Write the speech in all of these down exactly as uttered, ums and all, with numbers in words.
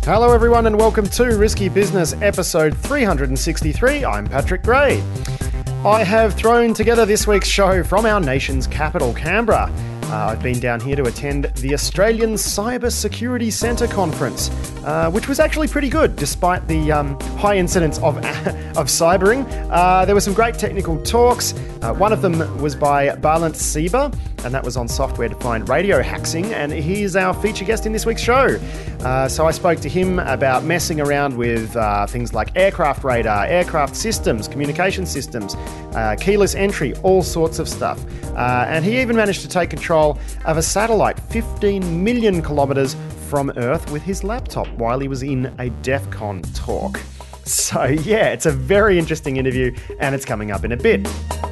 Hello everyone and welcome to Risky Business episode three hundred sixty-three. I'm Patrick Gray. I have thrown together this week's show from our nation's capital, Canberra. Uh, I've been down here to attend the Australian Cyber Security Centre conference, uh, which was actually pretty good despite the um, high incidence of of cybering. Uh, there were some great technical talks. Uh, one of them was by Balint Sieber, and that was on software-defined radio hacking, and he's our feature guest in this week's show. Uh, so I spoke to him about messing around with uh, things like aircraft radar, aircraft systems, communication systems, uh, keyless entry, all sorts of stuff. Uh, and he even managed to take control of a satellite fifteen million kilometres from Earth with his laptop while he was in a DEF CON talk. So yeah, it's a very interesting interview, and it's coming up in a bit.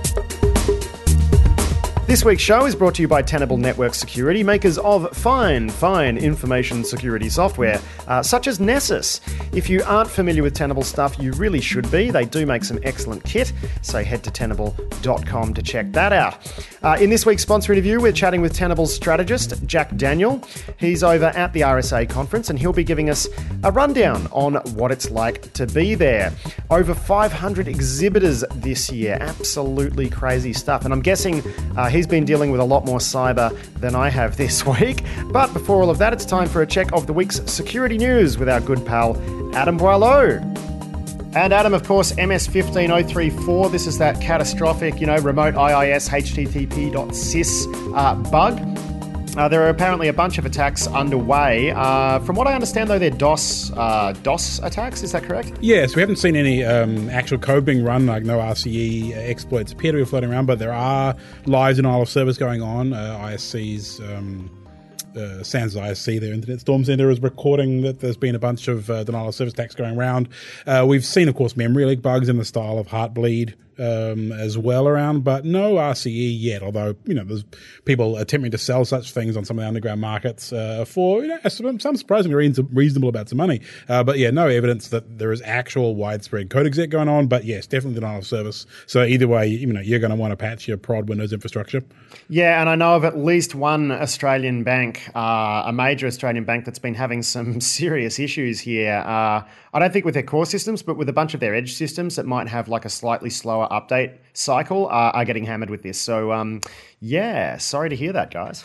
This week's show is brought to you by Tenable Network Security, makers of fine, fine information security software, uh, such as Nessus. If you aren't familiar with Tenable stuff, you really should be. They do make some excellent kit, so head to tenable dot com to check that out. Uh, in this week's sponsor interview, we're chatting with Tenable's strategist, Jack Daniel. He's over at the R S A conference, and he'll be giving us a rundown on what it's like to be there. Over five hundred exhibitors this year. Absolutely crazy stuff. And I'm guessing uh, he's been dealing with a lot more cyber than I have this week. But before all of that, it's time for a check of the week's security news with our good pal, Adam Boileau. And Adam, of course, M S one five oh three four. This is that catastrophic, you know, remote I I S H T T P dot sys uh, bug. Uh, there are apparently a bunch of attacks underway. Uh, from what I understand, though, they're DOS uh, DOS attacks. Is that correct? Yes, we haven't seen any um, actual code being run, like no R C E exploits appear to be floating around, but there are live denial of service going on. Uh, I S C's um, uh, SANS I S C, their Internet Storm Center, is recording that there's been a bunch of uh, denial of service attacks going around. Uh, we've seen, of course, memory leak bugs in the style of Heartbleed um, as well around, but no R C E yet, although, you know, there's people attempting to sell such things on some of the underground markets uh, for, you know, some, some surprisingly reason, reasonable amounts of money. Uh, but yeah, no evidence that there is actual widespread code exec going on, but yes, definitely denial of service. So either way, you know, you're going to want to patch your prod Windows infrastructure. Yeah, and I know of at least one Australian bank, uh, a major Australian bank that's been having some serious issues here. Uh, I don't think with their core systems, but with a bunch of their edge systems that might have like a slightly slower update cycle uh, are getting hammered with this. So, um, yeah, sorry to hear that, guys.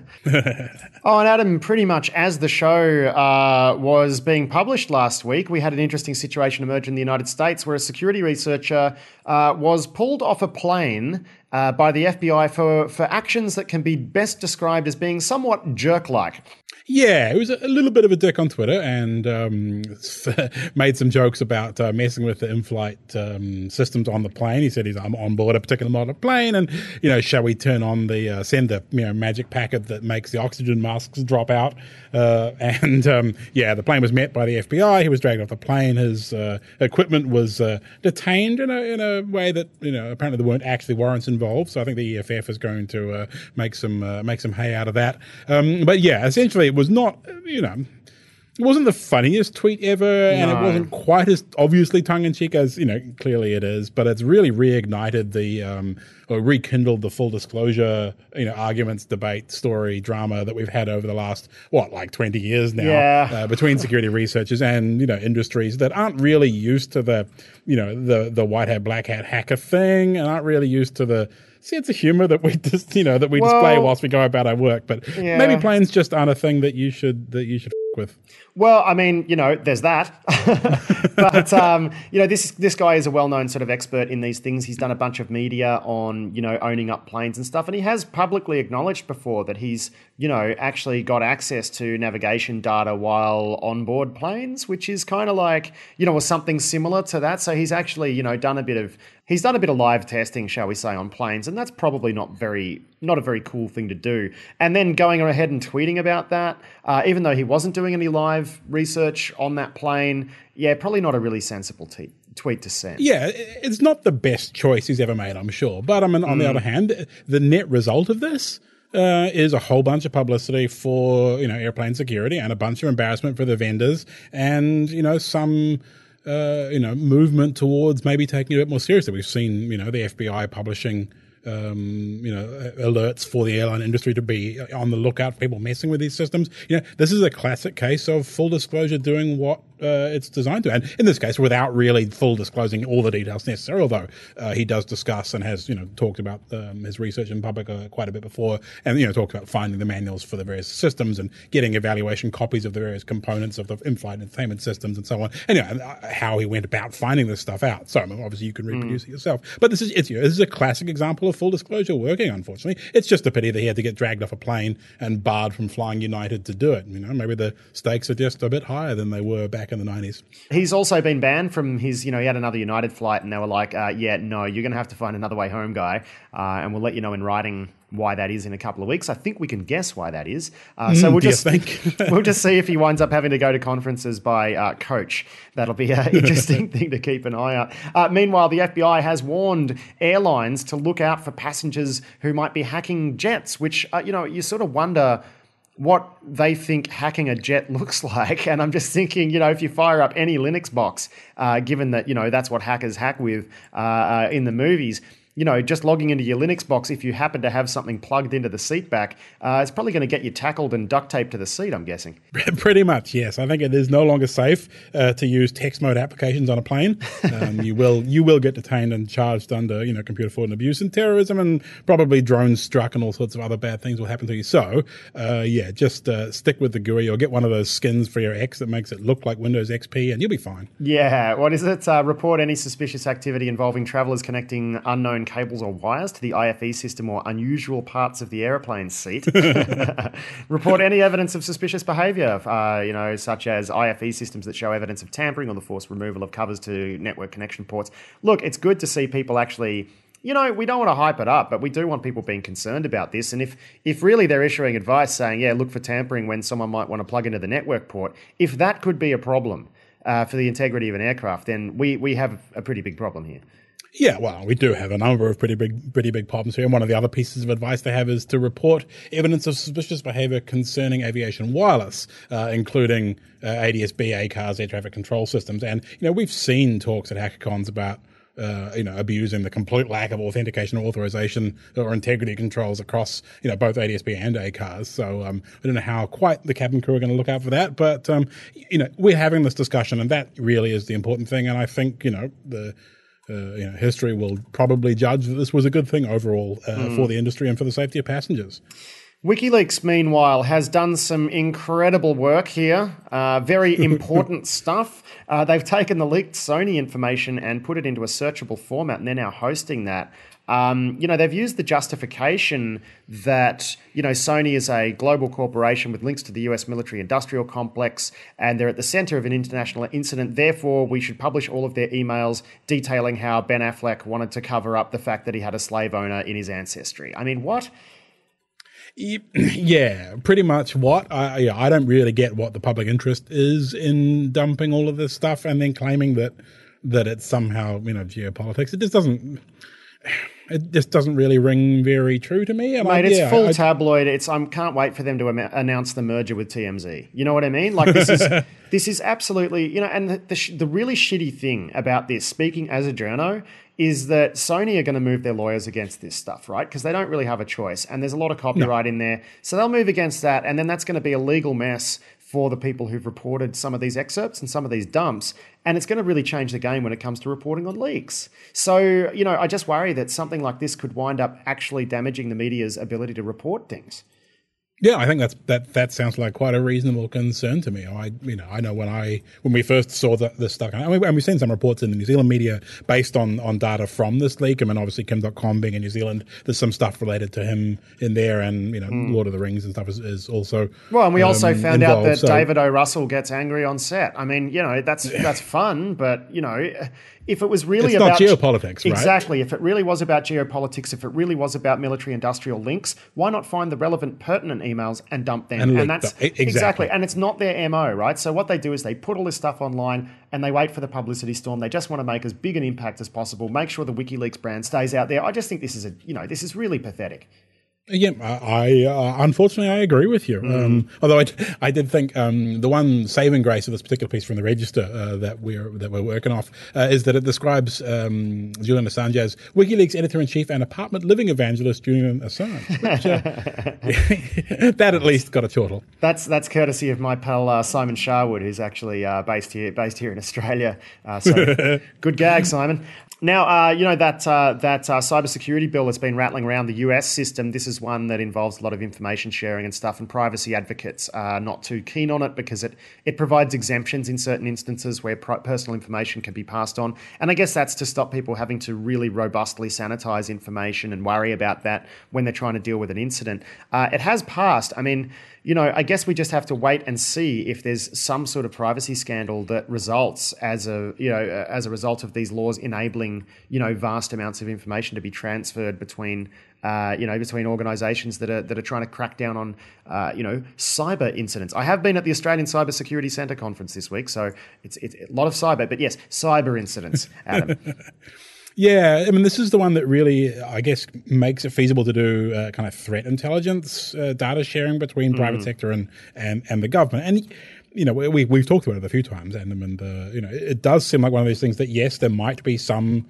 Oh, and Adam, pretty much as the show uh, was being published last week, we had an interesting situation emerge in the United States where a security researcher uh, was pulled off a plane uh, by the F B I for, for actions that can be best described as being somewhat jerk-like. Yeah, he was a little bit of a dick on Twitter and um, made some jokes about uh, messing with the in-flight um, systems on the plane. He said he's I'm on board a particular model of plane, and you know, shall we turn on the uh, send the you know magic packet that makes the oxygen masks drop out? Uh, and um, yeah, the plane was met by the F B I. He was dragged off the plane. His uh, equipment was uh, detained in a in a way that you know apparently there weren't actually warrants involved. So I think the E F F is going to uh, make some uh, make some hay out of that. Um, but yeah, essentially. It was not, you know, it wasn't the funniest tweet ever, no. And it wasn't quite as obviously tongue-in-cheek as, you know, clearly it is, but it's really reignited the, um, or rekindled the full disclosure, you know, arguments, debate, story, drama that we've had over the last, what, like twenty years now, yeah. uh, between security researchers and, you know, industries that aren't really used to the, you know, the, the white hat, black hat hacker thing and aren't really used to the sense of humor that we just, you know, that we well, display whilst we go about our work. But yeah. Maybe planes just aren't a thing that you should, that you should f- with. Well, I mean, you know, there's that. But, um, you know, this this guy is a well-known sort of expert in these things. He's done a bunch of media on, you know, owning up planes and stuff. And he has publicly acknowledged before that he's, you know, actually got access to navigation data while on board planes, which is kind of like, you know, or something similar to that. So he's actually, you know, done a bit of, he's done a bit of live testing, shall we say, on planes. And that's probably not very, not a very cool thing to do. And then going ahead and tweeting about that, uh, even though he wasn't doing any live research on that plane, yeah, probably not a really sensible t- tweet to send. Yeah, it's not the best choice he's ever made, I'm sure. But I mean, on mm. the other hand, the net result of this uh, is a whole bunch of publicity for, you know, airplane security and a bunch of embarrassment for the vendors and, you know, some Uh, you know, movement towards maybe taking it a bit more seriously. We've seen, you know, the F B I publishing um, you know, alerts for the airline industry to be on the lookout for people messing with these systems. You know, this is a classic case of full disclosure doing what uh, it's designed to, and in this case, without really full disclosing all the details necessary. Although uh, he does discuss and has, you know, talked about um, his research in public uh, quite a bit before, and you know, talked about finding the manuals for the various systems and getting evaluation copies of the various components of the in-flight entertainment systems and so on, and you know, how he went about finding this stuff out. So obviously, you can reproduce mm. it yourself. But this is it's, you know, this is a classic example of full disclosure working. Unfortunately, it's just a pity that he had to get dragged off a plane and barred from flying United to do it. You know, maybe the stakes are just a bit higher than they were back in the nineties. He's also been banned from his, you know, he had another United flight and they were like, uh, yeah, no, you're going to have to find another way home, guy. Uh, and we'll let you know in writing why that is in a couple of weeks. I think we can guess why that is. Uh, so mm, we'll just think? we'll just see if he winds up having to go to conferences by uh, coach. That'll be an interesting thing to keep an eye out. Uh, meanwhile, the F B I has warned airlines to look out for passengers who might be hacking jets, which, uh, you know, you sort of wonder what they think hacking a jet looks like. And I'm just thinking, you know, if you fire up any Linux box, uh, given that, you know, that's what hackers hack with uh, uh, in the movies, you know, just logging into your Linux box, if you happen to have something plugged into the seat back, uh, it's probably going to get you tackled and duct taped to the seat, I'm guessing. Pretty much, yes. I think it is no longer safe uh, to use text mode applications on a plane. Um, you will you will get detained and charged under, you know, computer fraud and abuse and terrorism, and probably drones struck and all sorts of other bad things will happen to you. So, uh, yeah, just uh, stick with the G U I or get one of those skins for your X that makes it look like Windows X P and you'll be fine. Yeah. What is it? Uh, report any suspicious activity involving travelers connecting unknown cables or wires to the I F E system or unusual parts of the aeroplane seat. Report any evidence of suspicious behaviour, uh, you know, such as I F E systems that show evidence of tampering or the forced removal of covers to network connection ports. Look, it's good to see people actually, you know, we don't want to hype it up, but we do want people being concerned about this. And if if really they're issuing advice saying, yeah, look for tampering when someone might want to plug into the network port, if that could be a problem uh, for the integrity of an aircraft, then we we have a pretty big problem here. Yeah, well, we do have a number of pretty big, pretty big problems here. And one of the other pieces of advice they have is to report evidence of suspicious behavior concerning aviation wireless, uh, including uh, A D S B, A C A R S, air traffic control systems. And, you know, we've seen talks at HackerCons about, uh, you know, abusing the complete lack of authentication or authorization or integrity controls across, you know, both A D S B and A C A R S. So um, I don't know how quite the cabin crew are going to look out for that. But, um, you know, we're having this discussion, and that really is the important thing. And I think, you know, the Uh, you know, history will probably judge that this was a good thing overall uh, mm. for the industry and for the safety of passengers. WikiLeaks, meanwhile, has done some incredible work here. Uh, very important stuff. Uh, they've taken the leaked Sony information and put it into a searchable format, and they're now hosting that. Um, you know, they've used the justification that, you know, Sony is a global corporation with links to the U S military industrial complex, and they're at the center of an international incident. Therefore, we should publish all of their emails detailing how Ben Affleck wanted to cover up the fact that he had a slave owner in his ancestry. I mean, what? Yeah, pretty much what. I, yeah, I don't really get what the public interest is in dumping all of this stuff and then claiming that that it's somehow, you know, geopolitics. It just doesn't... It just doesn't really ring very true to me. And Mate, I, it's yeah, full I, tabloid. It's I can't wait for them to am- announce the merger with T M Z. You know what I mean? Like this is this is absolutely, you know. And the the, sh- the really shitty thing about this, speaking as a journo, is that Sony are going to move their lawyers against this stuff, right? Because they don't really have a choice, and there's a lot of copyright no. in there, so they'll move against that, and then that's going to be a legal mess for the people who've reported some of these excerpts and some of these dumps. And it's going to really change the game when it comes to reporting on leaks. So, you know, I just worry that something like this could wind up actually damaging the media's ability to report things. Yeah, I think that's that. That sounds like quite a reasonable concern to me. I, you know, I know when I when we first saw the, this stuff, I mean, and we've seen some reports in the New Zealand media based on, on data from this leak. I mean, obviously, Kim dot com being in New Zealand, there's some stuff related to him in there, and you know, mm. Lord of the Rings and stuff is, is also well. And we um, also found involved, out that so. David O. Russell gets angry on set. I mean, you know, that's that's fun, but you know. If it was really it's about not geopolitics, right? Exactly. If it really was about geopolitics, if it really was about military industrial links, why not find the relevant pertinent emails and dump them? And, and that's them. Exactly. exactly. And it's not their M O, right? So what they do is they put all this stuff online and they wait for the publicity storm. They just want to make as big an impact as possible, make sure the WikiLeaks brand stays out there. I just think this is a, you know, this is really pathetic. Yeah, I, I uh, unfortunately I agree with you. Mm. Um, although I, I did think um, the one saving grace of this particular piece from the Register uh, that we're that we're working off uh, is that it describes um, Julian Assange as WikiLeaks editor in chief and apartment living evangelist Julian Assange. Which, uh, that at least got a chortle. That's that's courtesy of my pal uh, Simon Sharwood, who's actually uh, based here based here in Australia. Uh, so good gag, Simon. Now, uh, you know, that uh, that uh, cybersecurity bill that's been rattling around the U S system, this is one that involves a lot of information sharing and stuff, and privacy advocates are not too keen on it because it, it provides exemptions in certain instances where pri- personal information can be passed on. And I guess that's to stop people having to really robustly sanitize information and worry about that when they're trying to deal with an incident. Uh, it has passed. I mean, you know, I guess we just have to wait and see if there's some sort of privacy scandal that results as a, you know, as a result of these laws enabling, you know, vast amounts of information to be transferred between, uh, you know, between organisations that are that are trying to crack down on, uh, you know, cyber incidents. I have been at the Australian Cyber Security Centre conference this week, so it's it's a lot of cyber, but yes, cyber incidents, Adam. Yeah, I mean, this is the one that really, I guess, makes it feasible to do uh, kind of threat intelligence uh, data sharing between mm. private sector and, and, and the government. And, you know, we, we've talked about it a few times, and, and uh, you know, it does seem like one of those things that, yes, there might be some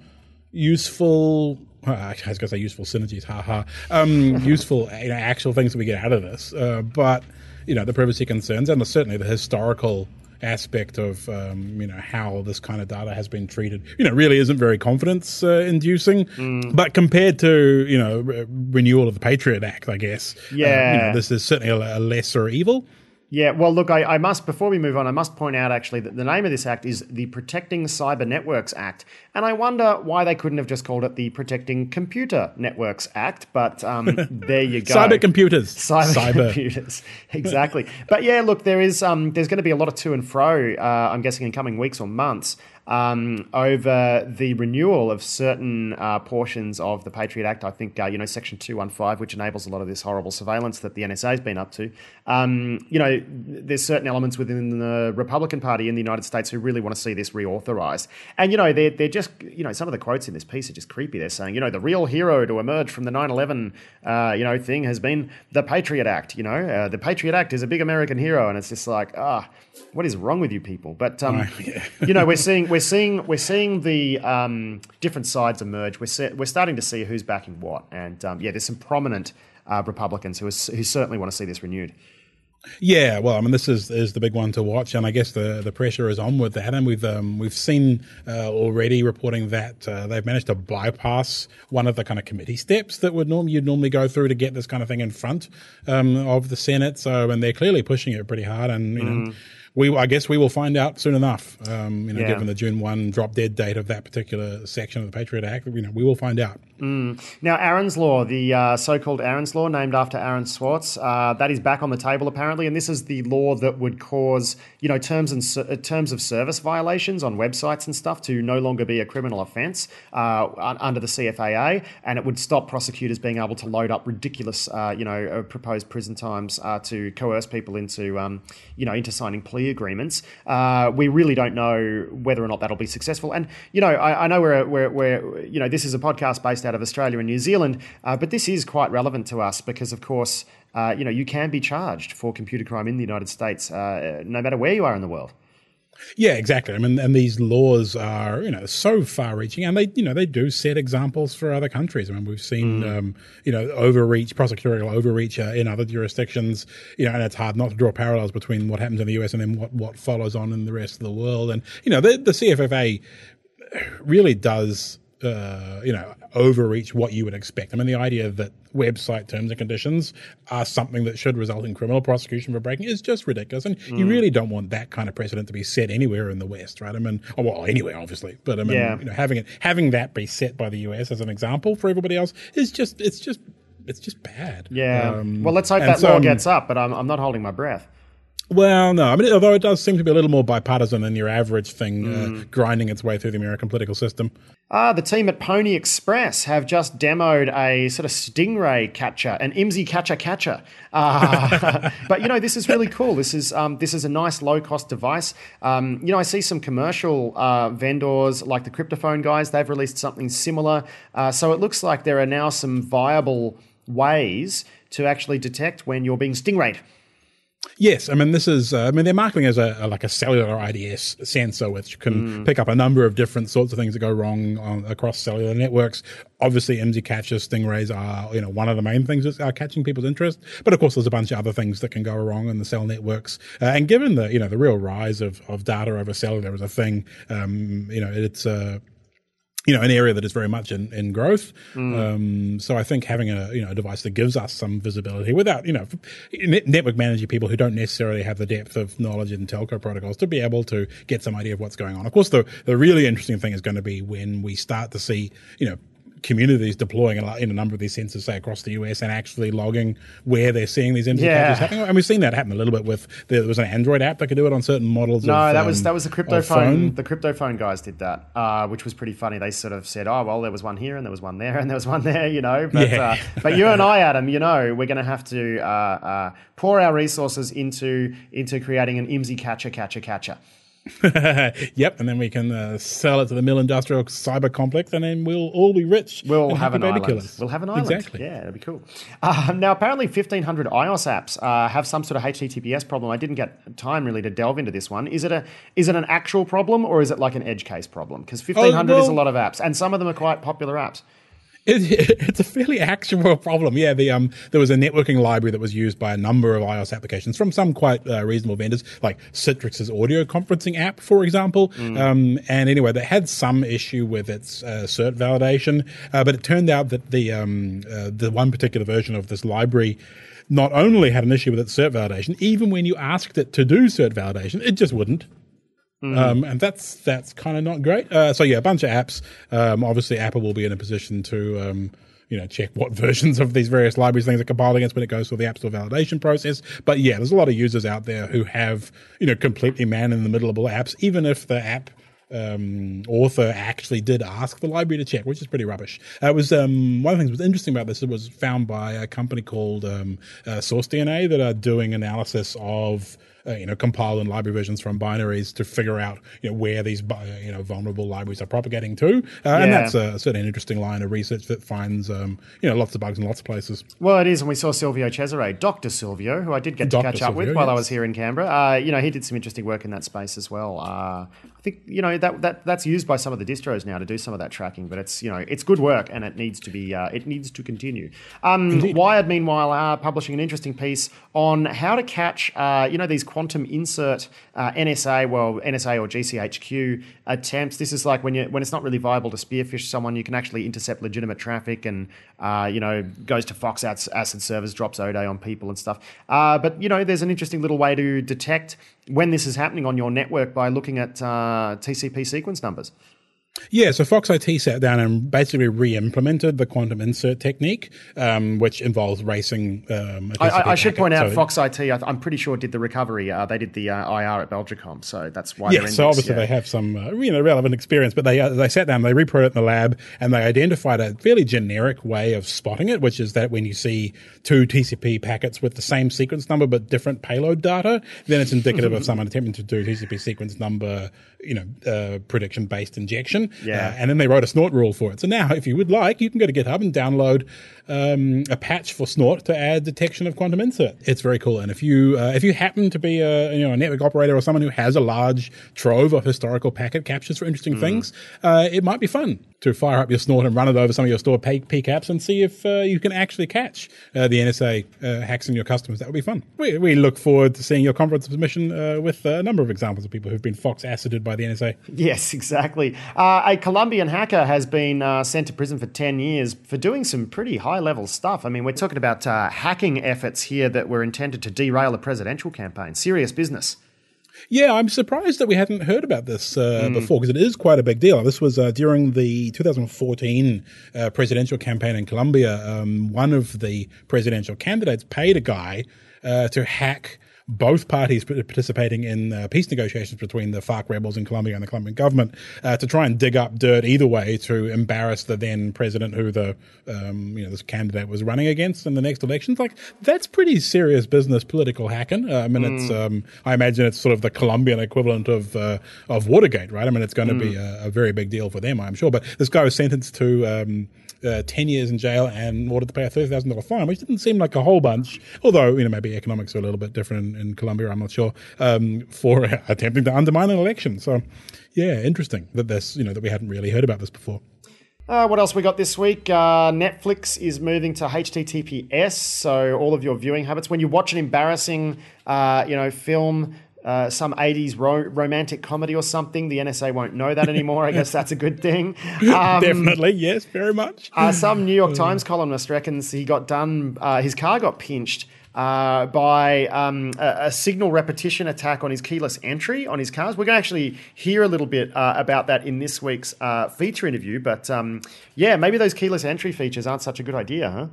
useful, I was going to say useful synergies, haha, um, useful, you know, actual things that we get out of this. Uh, but, you know, the privacy concerns and the, certainly the historical aspect of um, you know how this kind of data has been treated, you know, really isn't very confidence uh, inducing. Mm. But compared to you know re- renewal of the Patriot Act, I guess, yeah, uh, you know, this is certainly a, a lesser evil. Yeah, well, look, I, I must, before we move on, I must point out actually that the name of this act is the Protecting Cyber Networks Act. And I wonder why they couldn't have just called it the Protecting Computer Networks Act. But um, there you go. Cyber computers. Cyber, Cyber. computers. Exactly. But yeah, look, there is um, there's going to be a lot of to and fro, uh, I'm guessing, in coming weeks or months. Um, over the renewal of certain uh, portions of the Patriot Act. I think, uh, you know, Section two fifteen, which enables a lot of this horrible surveillance that the N S A has been up to. Um, you know, there's certain elements within the Republican Party in the United States who really want to see this reauthorized. And, you know, they're, they're just, you know, some of the quotes in this piece are just creepy. They're saying, you know, the real hero to emerge from the nine eleven, uh, you know, thing has been the Patriot Act, you know. Uh, the Patriot Act is a big American hero. And it's just like, ah, what is wrong with you people? But, um, oh, yeah. you know, we're seeing... We're seeing we're seeing the um, different sides emerge. We're se- we're starting to see who's backing what, and um, yeah, there's some prominent uh, Republicans who is, who certainly want to see this renewed. Yeah, well, I mean, this is is the big one to watch, and I guess the, the pressure is on with that. And we've um, we've seen uh, already reporting that uh, they've managed to bypass one of the kind of committee steps that would normally you'd normally go through to get this kind of thing in front um, of the Senate. So, and they're clearly pushing it pretty hard, and you mm. know. We, I guess we will find out soon enough, um, you know, yeah. given the June first drop dead date of that particular section of the Patriot Act. You know, we will find out. Mm. Now, Aaron's Law, the uh, so-called Aaron's Law, named after Aaron Swartz, uh, that is back on the table apparently, and this is the law that would cause, you know, terms and uh, terms of service violations on websites and stuff to no longer be a criminal offence uh, under the C F A A, and it would stop prosecutors being able to load up ridiculous, uh, you know, uh, proposed prison times uh, to coerce people into, um, you know, into signing plea agreements. Uh, we really don't know whether or not that'll be successful. And, you know, I, I know we're, we're, we're, you know, this is a podcast based out of Australia and New Zealand, uh, but this is quite relevant to us because, of course, uh, you know, you can be charged for computer crime in the United States, uh, no matter where you are in the world. Yeah, exactly. I mean, and these laws are, you know, so far-reaching, and they, you know, they do set examples for other countries. I mean, we've seen, mm. um, you know, overreach, prosecutorial overreach uh, in other jurisdictions. You know, and it's hard not to draw parallels between what happens in the U S and then what, what follows on in the rest of the world. And you know, the, the C F F A really does. Uh, you know, overreach what you would expect. I mean, the idea that website terms and conditions are something that should result in criminal prosecution for breaking is just ridiculous. And mm. you really don't want that kind of precedent to be set anywhere in the West, right? I mean, oh, well, anywhere, obviously. But I mean, yeah. you know, having it, having that be set by the U S as an example for everybody else is just, it's just, it's just bad. Yeah. Um, well, let's hope that so, law gets up, but I'm, I'm not holding my breath. Well, no. I mean, although it does seem to be a little more bipartisan than your average thing, mm. uh, grinding its way through the American political system. Ah, the team at Pony Express have just demoed a sort of stingray catcher, an I M S I catcher catcher. Uh, but you know, this is really cool. This is um, this is a nice low cost device. Um, you know, I see some commercial uh, vendors like the Cryptophone guys. They've released something similar. Uh, so it looks like there are now some viable ways to actually detect when you're being stingrayed. Yes, I mean this is. Uh, I mean they're marketing as a, a like a cellular I D S sensor, which can mm. pick up a number of different sorts of things that go wrong on, across cellular networks. Obviously, I M S I catchers, stingrays are you know one of the main things that are catching people's interest. But of course, there's a bunch of other things that can go wrong in the cell networks. Uh, and given the you know the real rise of, of data over cellular as a thing, um, you know it's a uh, you know, an area that is very much in, in growth. Mm. Um, so I think having a, you know, a device that gives us some visibility without, you know, network managing people who don't necessarily have the depth of knowledge in telco protocols to be able to get some idea of what's going on. Of course, the, the really interesting thing is going to be when we start to see, you know, communities deploying a, in a number of these sensors, say across the U S, and actually logging where they're seeing these M Z yeah. catches happening. And we've seen that happen a little bit with there was an Android app that could do it on certain models. No, of, that um, was that was the crypto phone. phone. The crypto phone guys did that, uh, which was pretty funny. They sort of said, "Oh well, there was one here and there was one there and there was one there," you know. But yeah. uh, but you and I, Adam, you know, we're going to have to uh, uh, pour our resources into into creating an I M S I catcher, catcher, catcher. Yep, and then we can uh, sell it to the Mill Industrial Cyber Complex, and then we'll all be rich. We'll have an island. Killers. We'll have an island. Exactly. Yeah, that'd be cool. Uh, now, apparently, fifteen hundred iOS apps uh, have some sort of H T T P S problem. I didn't get time really to delve into this one. Is it a is it an actual problem, or is it like an edge case problem? Because fifteen hundred oh, well, is a lot of apps, and some of them are quite popular apps. It, it's a fairly actual problem. Yeah, the um, there was a networking library that was used by a number of iOS applications from some quite uh, reasonable vendors, like Citrix's audio conferencing app, for example. Mm. Um, and anyway, they had some issue with its uh, cert validation, uh, but it turned out that the um, uh, the one particular version of this library not only had an issue with its cert validation, even when you asked it to do cert validation, it just wouldn't. Mm. Um, and that's that's kind of not great. Uh, so yeah, a bunch of apps. Um, obviously, Apple will be in a position to um, you know check what versions of these various libraries things are compiled against when it goes through the App Store validation process. But yeah, there's a lot of users out there who have you know completely man in the middleable apps, even if the app um, author actually did ask the library to check, which is pretty rubbish. Uh, it was um, one of the things that was interesting about this. It was found by a company called um, uh, SourceDNA that are doing analysis of. Uh, you know, compile and library versions from binaries to figure out, you know, where these, you know, vulnerable libraries are propagating to. Uh, yeah. And that's a, certainly an interesting line of research that finds, um, you know, lots of bugs in lots of places. Well, it is. And we saw Silvio Cesare, Doctor Silvio, who I did get to Doctor catch up Silvio, with while yes. I was here in Canberra. Uh, you know, he did some interesting work in that space as well. Uh, I think, you know, that, that that's used by some of the distros now to do some of that tracking, but it's, you know, it's good work and it needs to be, uh, it needs to continue. Um, Wired, meanwhile, are publishing an interesting piece on how to catch, uh, you know, these quantum insert uh, N S A, well, N S A or G C H Q attempts. This is like when you when it's not really viable to spearfish someone, you can actually intercept legitimate traffic and, uh, you know, goes to Fox acid servers, drops O D A on people and stuff. Uh, but, you know, there's an interesting little way to detect when this is happening on your network by looking at uh, T C P sequence numbers. Yeah, so Fox I T sat down and basically re-implemented the quantum insert technique, um, which involves racing. Um, I, I, I should point out, so, Fox I T, I'm pretty sure did the recovery. Uh, they did the uh, I R at Belgacom, so that's why. Yeah, they're in so this, obviously yeah. they have some uh, you know relevant experience, but they uh, they sat down, they reproed it in the lab, and they identified a fairly generic way of spotting it, which is that when you see two T C P packets with the same sequence number but different payload data, then it's indicative of someone attempting to do T C P sequence number, you know, uh, prediction based injection. Yeah, uh, and then they wrote a Snort rule for it. So now, if you would like, you can go to GitHub and download um, a patch for Snort to add detection of quantum insert. It's very cool. And if you uh, if you happen to be a you know a network operator or someone who has a large trove of historical packet captures for interesting mm. things, uh, it might be fun to fire up your Snort and run it over some of your stored P CAPs and see if uh, you can actually catch uh, the N S A uh, hacks in your customers. That would be fun. We, we look forward to seeing your conference submission uh, with a number of examples of people who've been Fox acided by the N S A. Yes, exactly. Uh, a Colombian hacker has been uh, sent to prison for ten years for doing some pretty high-level stuff. I mean, we're talking about uh, hacking efforts here that were intended to derail a presidential campaign. Serious business. Yeah, I'm surprised that we hadn't heard about this uh, mm. before, because it is quite a big deal. This was uh, during the two thousand fourteen uh, presidential campaign in Colombia. Um, one of the presidential candidates paid a guy uh, to hack both parties participating in uh, peace negotiations between the FARC rebels in Colombia and the Colombian government uh, to try and dig up dirt either way to embarrass the then president who the um, you know this candidate was running against in the next elections. Like, that's pretty serious business, political hacking. Uh, I mean, mm. it's um, I imagine it's sort of the Colombian equivalent of uh, of Watergate, right? I mean, it's going to mm. be a, a very big deal for them, I'm sure. But this guy was sentenced to um, uh, ten years in jail and ordered to pay a thirty thousand dollars fine, which didn't seem like a whole bunch. Although, you know, maybe economics are a little bit different in, in Colombia, I'm not sure, um, for attempting to undermine an election. So, yeah, interesting that this, you know, that we hadn't really heard about this before. Uh, what else we got this week? Uh, Netflix is moving to H T T P S, so all of your viewing habits. When you watch an embarrassing, uh, you know, film, uh, some eighties ro- romantic comedy or something, the N S A won't know that anymore. I guess that's a good thing. Um, Definitely, yes, very much. Uh, some New York Times columnist reckons he got done, uh, his car got pinched Uh, by um, a, a signal repetition attack on his keyless entry on his cars. We're going to actually hear a little bit uh, about that in this week's uh, feature interview. But um, yeah, maybe those keyless entry features aren't such a good idea, huh?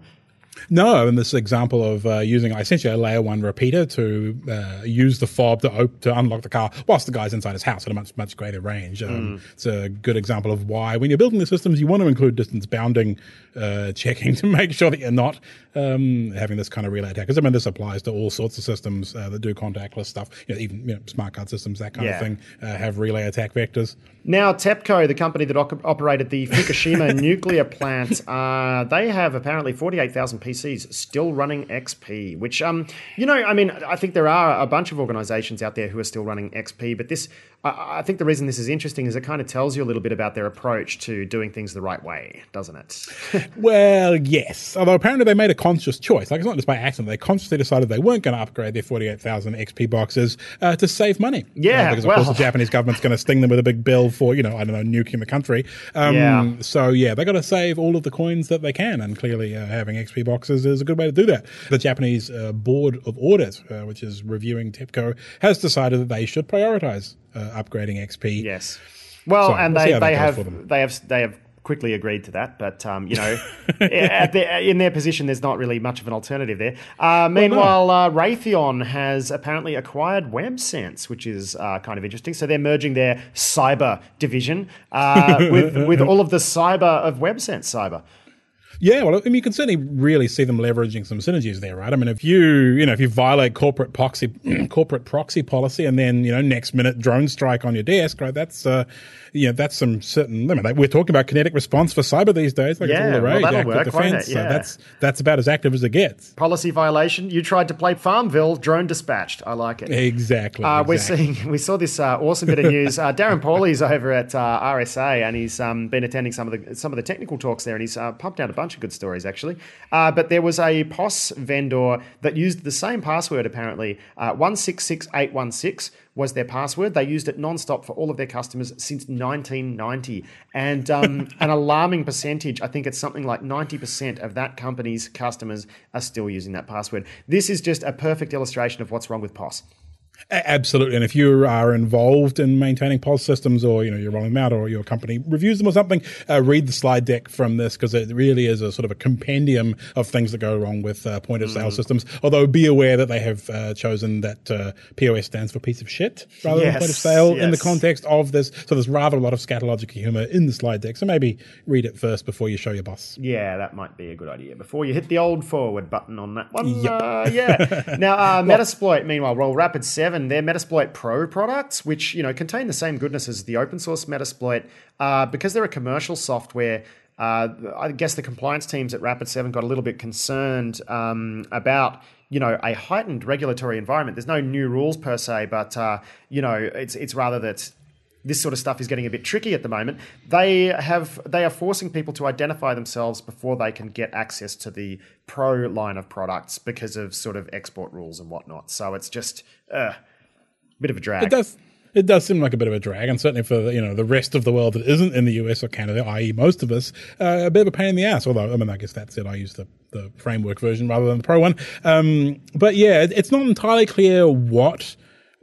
No, and this example of uh, using essentially a layer one repeater to uh, use the fob to op- to unlock the car whilst the guy's inside his house at a much, much greater range. Um, mm. It's a good example of why, when you're building the systems, you want to include distance bounding uh, checking to make sure that you're not um, having this kind of relay attack. Because, I mean, this applies to all sorts of systems uh, that do contactless stuff. You know, even you know, smart card systems, that kind yeah. of thing, uh, have relay attack vectors. Now, TEPCO, the company that op- operated the Fukushima nuclear plant, uh, they have apparently forty-eight thousand P Cs still running X P, which, um, you know, I mean, I think there are a bunch of organizations out there who are still running X P, but this, I, I think the reason this is interesting is it kind of tells you a little bit about their approach to doing things the right way, doesn't it? Well, yes. Although apparently they made a conscious choice. Like, it's not just by accident. They consciously decided they weren't going to upgrade their forty-eight thousand X P boxes uh, to save money. Yeah, uh, Because, of well. course, the Japanese government's going to sting them with a big bill for, you know, I don't know, nuking the country. Um, yeah. So, yeah, they got to save all of the coins that they can, and clearly uh, having X P boxes is a good way to do that. The Japanese uh, Board of Audit, uh, which is reviewing TEPCO, has decided that they should prioritize uh, upgrading X P. Yes. Well, so, and we'll they, they have they have they have quickly agreed to that, but um, you know, at their, in their position, there's not really much of an alternative there. Uh, meanwhile, well, no. uh, Raytheon has apparently acquired WebSense, which is uh, kind of interesting. So they're merging their cyber division uh, with with all of the cyber of WebSense cyber. Yeah, well, I mean, you can certainly really see them leveraging some synergies there, right? I mean, if you, you know, if you violate corporate proxy, corporate proxy policy, and then, you know, next minute drone strike on your desk, right? That's, uh, you know, that's some certain limit. Like, we're talking about kinetic response for cyber these days. Like, yeah, it's all the rage, well, that'll active work, defense. won't it? Yeah. So that's that's about as active as it gets. Policy violation. You tried to play Farmville, drone dispatched. I like it. Exactly. Uh, exactly. We're seeing. We saw this uh, awesome bit of news. Uh, Darren Pauly's over at uh, R S A, and he's um, been attending some of the some of the technical talks there, and he's uh, pumped out a bunch of good stories actually. Uh, but there was a P O S vendor that used the same password, apparently. Uh, one six six eight one six was their password. They used it nonstop for all of their customers since nineteen ninety. And um, an alarming percentage, I think it's something like ninety percent of that company's customers are still using that password. This is just a perfect illustration of what's wrong with P O S. Absolutely. And if you are involved in maintaining P O S systems, or, you know, you're rolling them out, or your company reviews them or something, uh, read the slide deck from this, because it really is a sort of a compendium of things that go wrong with uh, point of sale mm. systems. Although be aware that they have uh, chosen that uh, P O S stands for piece of shit rather yes, than point of sale yes. in the context of this. So there's rather a lot of scatological humor in the slide deck. So maybe read it first before you show your boss. Yeah, that might be a good idea. Before you hit the old forward button on that one. Yep. Uh, yeah. Now, uh, Metasploit, meanwhile, roll Rapid seven, their Metasploit Pro products, which, you know, contain the same goodness as the open source Metasploit, uh, because they're a commercial software. Uh, I guess the compliance teams at Rapid seven got a little bit concerned um, about, you know, a heightened regulatory environment. There's no new rules per se, but, uh, you know, it's it's rather that this sort of stuff is getting a bit tricky at the moment. They have they are forcing people to identify themselves before they can get access to the Pro line of products because of sort of export rules and whatnot. So it's just uh, a bit of a drag. It does. It does seem like a bit of a drag, and certainly for, you know, the rest of the world that isn't in the U S or Canada, that is most of us, uh, a bit of a pain in the ass. Although, I mean, I guess that's it. I use the, the framework version rather than the Pro one. Um, but yeah, it, it's not entirely clear what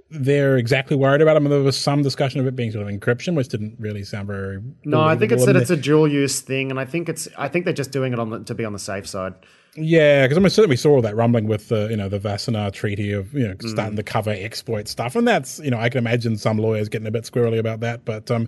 they're exactly worried about it. I mean, there was some discussion of it being sort of encryption, which didn't really sound very. No, I think it's believable. that it's a dual use thing, and I think it's I think they're just doing it on the, to be on the safe side. Yeah, because I mean, certainly we saw all that rumbling with the, you know, the Wassenaar Treaty of, you know, starting mm. to cover exploit stuff. And that's, you know, I can imagine some lawyers getting a bit squirrely about that. But um,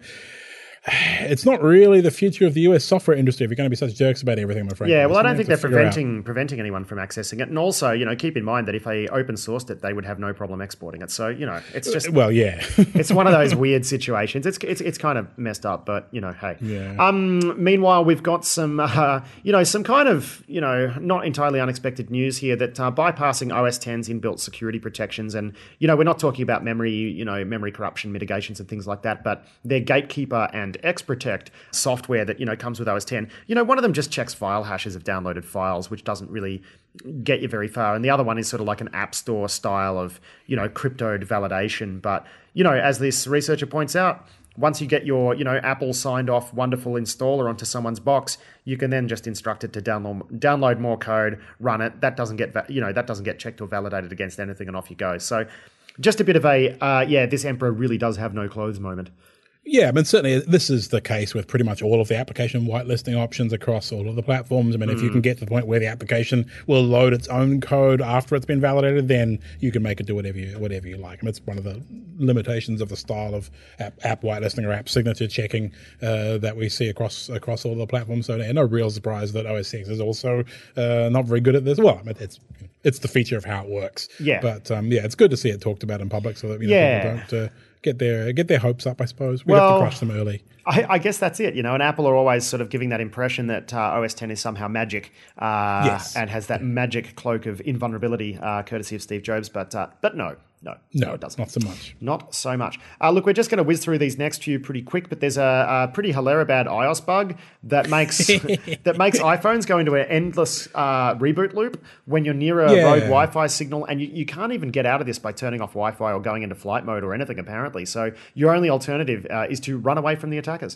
it's not really the future of the U S software industry if you're going to be such jerks about everything, I'm afraid. Yeah, well, I don't think they're preventing preventing anyone from accessing it. And also, you know, keep in mind that if they open sourced it, they would have no problem exporting it. So, you know, it's just... Well, yeah. It's one of those weird situations. It's it's it's kind of messed up, but, you know, hey. Yeah. Um. Meanwhile, we've got some, uh, you know, some kind of, you know, not entirely unexpected news here that uh, bypassing O S ten's inbuilt security protections, and, you know, we're not talking about memory, you know, memory corruption mitigations and things like that, but their Gatekeeper and XProtect software that, you know, comes with O S ten. You know, one of them just checks file hashes of downloaded files, which doesn't really get you very far. And the other one is sort of like an app store style of, you know, cryptoed validation. But, you know, as this researcher points out, once you get your, you know, Apple signed off wonderful installer onto someone's box, you can then just instruct it to download download more code, run it. That doesn't get, you know, that doesn't get checked or validated against anything, and off you go. So just a bit of a, uh, yeah, this emperor really does have no clothes moment. Yeah, I mean, certainly this is the case with pretty much all of the application whitelisting options across all of the platforms. I mean, mm. if you can get to the point where the application will load its own code after it's been validated, then you can make it do whatever you, whatever you like. I mean, it's one of the limitations of the style of app, app whitelisting or app signature checking uh, that we see across across all the platforms. So no real surprise that O S X is also uh, not very good at this. Well, I mean, it's it's the feature of how it works. Yeah. But um, yeah, it's good to see it talked about in public so that you know, yeah. people don't... Uh, Get their get their hopes up, I suppose. We well, have to crush them early. I, I guess that's it, you know. And Apple are always sort of giving that impression that uh, O S ten is somehow magic, uh, yes. and has that magic cloak of invulnerability, uh, courtesy of Steve Jobs. But uh, but no, no, no, no, it doesn't. Not so much. Not so much. Uh, look, we're just going to whiz through these next few pretty quick. But there's a, a pretty Hilaribad iOS bug that makes that makes iPhones go into an endless uh, reboot loop when you're near a yeah. rogue Wi-Fi signal, and you, you can't even get out of this by turning off Wi-Fi or going into flight mode or anything. Apparently, so your only alternative uh, is to run away from the attackers.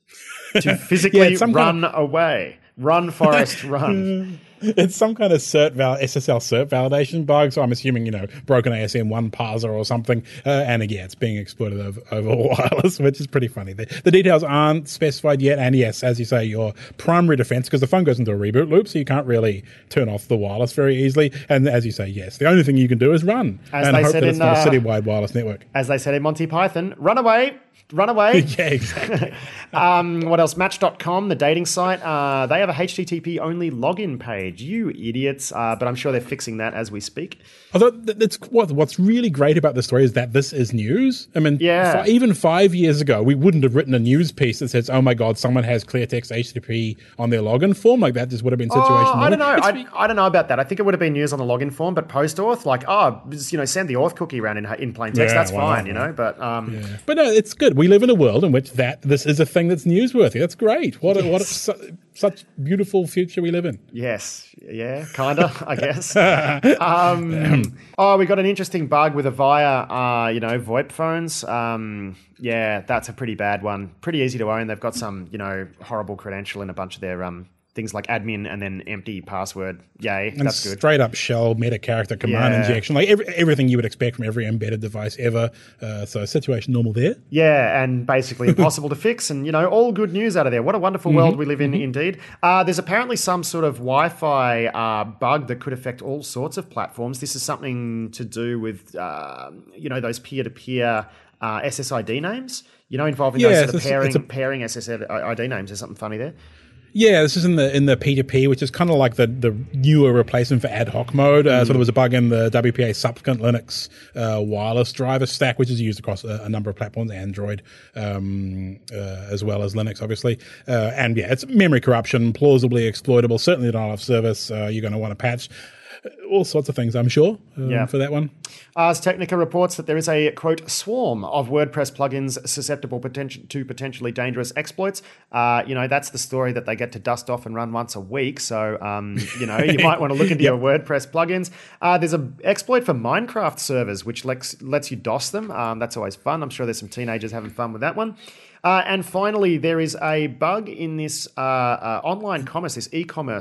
To physically yeah, run kind of... away. Run, Forrest, run. It's some kind of cert val- S S L cert validation bug, so I'm assuming, you know, broken A S M one parser or something. Uh, and again, it's being exploited over, over wireless, which is pretty funny. The, the details aren't specified yet. And yes, as you say, your primary defense, because the phone goes into a reboot loop, so you can't really turn off the wireless very easily. And as you say, yes, the only thing you can do is run. As and they hope said that it's in, not uh, a citywide wireless network. As they said in Monty Python, run away. Run away. Yeah, exactly. um, what else? Match dot com, the dating site, uh, they have a H T T P only login page. You idiots. Uh, but I'm sure they're fixing that as we speak. Although that's what, what's really great about this story is that this is news. I mean, yeah. f- even five years ago, we wouldn't have written a news piece that says, oh my God, someone has clear text H T T P on their login form. Like that just would have been situational. Oh, I don't know. I, I don't know about that. I think it would have been news on the login form, but post-auth, like, oh, just, you know, send the auth cookie around in, in plain text. Yeah, that's well, fine, well, you know. But um, yeah. but no, it's good. We live in a world in which that this is a thing that's newsworthy. That's great. What yes. a, what a, su- such beautiful future we live in. Yes. Yeah, kind of, I guess. um, oh, we got an interesting bug with Avaya, uh, you know, VoIP phones. Um, yeah, that's a pretty bad one. Pretty easy to own. They've got some, you know, horrible credential in a bunch of their um, things like admin and then empty password. Yay, and that's good. Straight up shell meta character command yeah. injection, like every, everything you would expect from every embedded device ever. Uh, so situation normal there. Yeah, and basically impossible to fix, and you know, all good news out of there. What a wonderful mm-hmm. world we live in, mm-hmm. indeed. Uh, there's apparently some sort of Wi-Fi uh, bug that could affect all sorts of platforms. This is something to do with uh, you know, those peer-to-peer uh, S S I D names. You know, involving yeah, those sort of it's, pairing it's a, pairing S S I D names. There's something funny there. Yeah, this is in the in the P two P, which is kind of like the, the newer replacement for ad hoc mode. Uh, mm. So there was a bug in the W P A subsequent Linux uh, wireless driver stack, which is used across a, a number of platforms, Android um, uh, as well as Linux, obviously. Uh, and yeah, it's memory corruption, plausibly exploitable, certainly not off service. Uh, you're going to want to patch all sorts of things, I'm sure, um, yeah. for that one. Ars Technica reports that there is a, quote, swarm of WordPress plugins susceptible poten- to potentially dangerous exploits. Uh, you know, that's the story that they get to dust off and run once a week. So, um, you know, you might want to look into yep. your WordPress plugins. Uh, there's an exploit for Minecraft servers, which lets, lets you DOS them. Um, that's always fun. I'm sure there's some teenagers having fun with that one. Uh, and finally, there is a bug in this uh, uh, online commerce, this e-commerce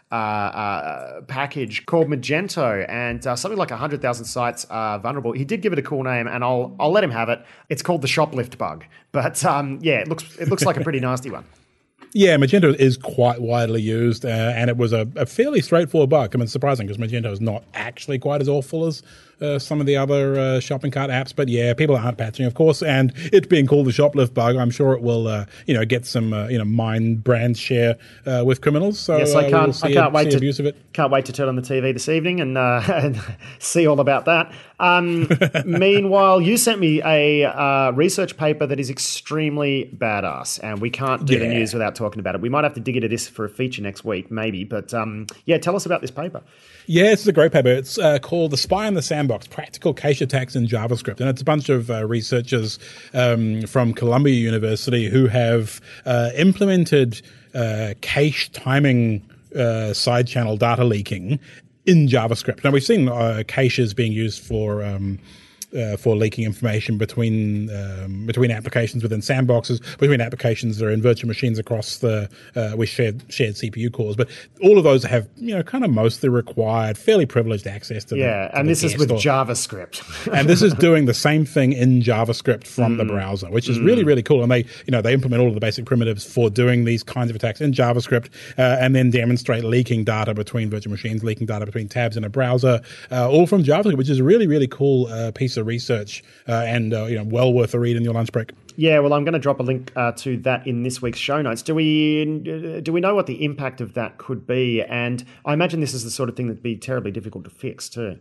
uh, uh, package called Magento, and uh, something like one hundred thousand sites are vulnerable. He did give it a cool name, and I'll I'll let him have it. It's called the shoplift bug. But um, yeah, it looks it looks like a pretty nasty one. Yeah, Magento is quite widely used, uh, and it was a, a fairly straightforward bug. I mean, it's surprising because Magento is not actually quite as awful as uh, some of the other uh, shopping cart apps. But yeah, people aren't patching, of course, and it being called the shoplift bug, I'm sure it will, uh, you know, get some, uh, you know, mind brand share uh, with criminals. So yes, I can't, we'll I can't it, wait to abuse of it. Can't wait to turn on the T V this evening and, uh, and see all about that. Um, meanwhile, you sent me a uh, research paper that is extremely badass, and we can't do yeah. the news without talking about it. We might have to dig into this for a feature next week, maybe. But um, yeah, tell us about this paper. Yeah, it's a great paper. It's uh, called The Spy in the Sandbox, Practical Cache Attacks in JavaScript. And it's a bunch of uh, researchers um, from Columbia University who have uh, implemented uh, cache timing uh, side channel data leaking in JavaScript. Now, we've seen uh, caches being used for... Um, Uh, for leaking information between um, between applications within sandboxes, between applications that are in virtual machines across the uh, with shared shared C P U cores. But all of those have, you know, kind of mostly required fairly privileged access to yeah, the, to and the this is with or, JavaScript, and this is doing the same thing in JavaScript from mm. the browser, which is mm. really really cool. And they you know they implement all of the basic primitives for doing these kinds of attacks in JavaScript, uh, and then demonstrate leaking data between virtual machines, leaking data between tabs in a browser, uh, all from JavaScript, which is a really really cool uh, piece of research uh, and uh, you know well worth a read in your lunch break. Yeah, well, I'm going to drop a link uh, to that in this week's show notes. Do we do we know what the impact of that could be? And I imagine this is the sort of thing that'd be terribly difficult to fix too.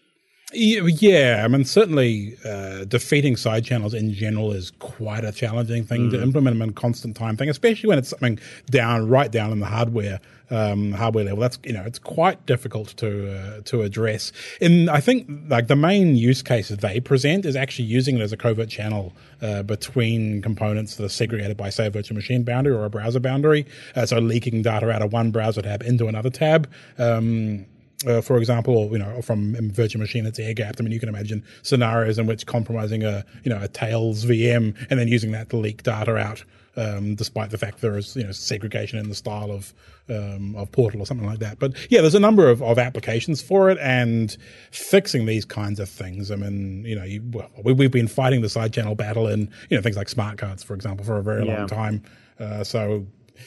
Yeah, I mean, certainly uh, defeating side channels in general is quite a challenging thing mm. to implement them in constant time thing, especially when it's something down, right down in the hardware um, hardware level. That's, you know, it's quite difficult to uh, to address. And I think like the main use case that they present is actually using it as a covert channel uh, between components that are segregated by, say, a virtual machine boundary or a browser boundary. Uh, so leaking data out of one browser tab into another tab. Um, Uh, for example, you know, from a virtual machine that's air gapped. I mean, you can imagine scenarios in which compromising a, you know, a Tails V M and then using that to leak data out, um, despite the fact there is, you know, segregation in the style of um, of Portal or something like that. But yeah, there's a number of, of applications for it, and fixing these kinds of things. I mean, you know, you, well, we, we've been fighting the side channel battle in, you know, things like smart cards, for example, for a very yeah. long time. Uh, so.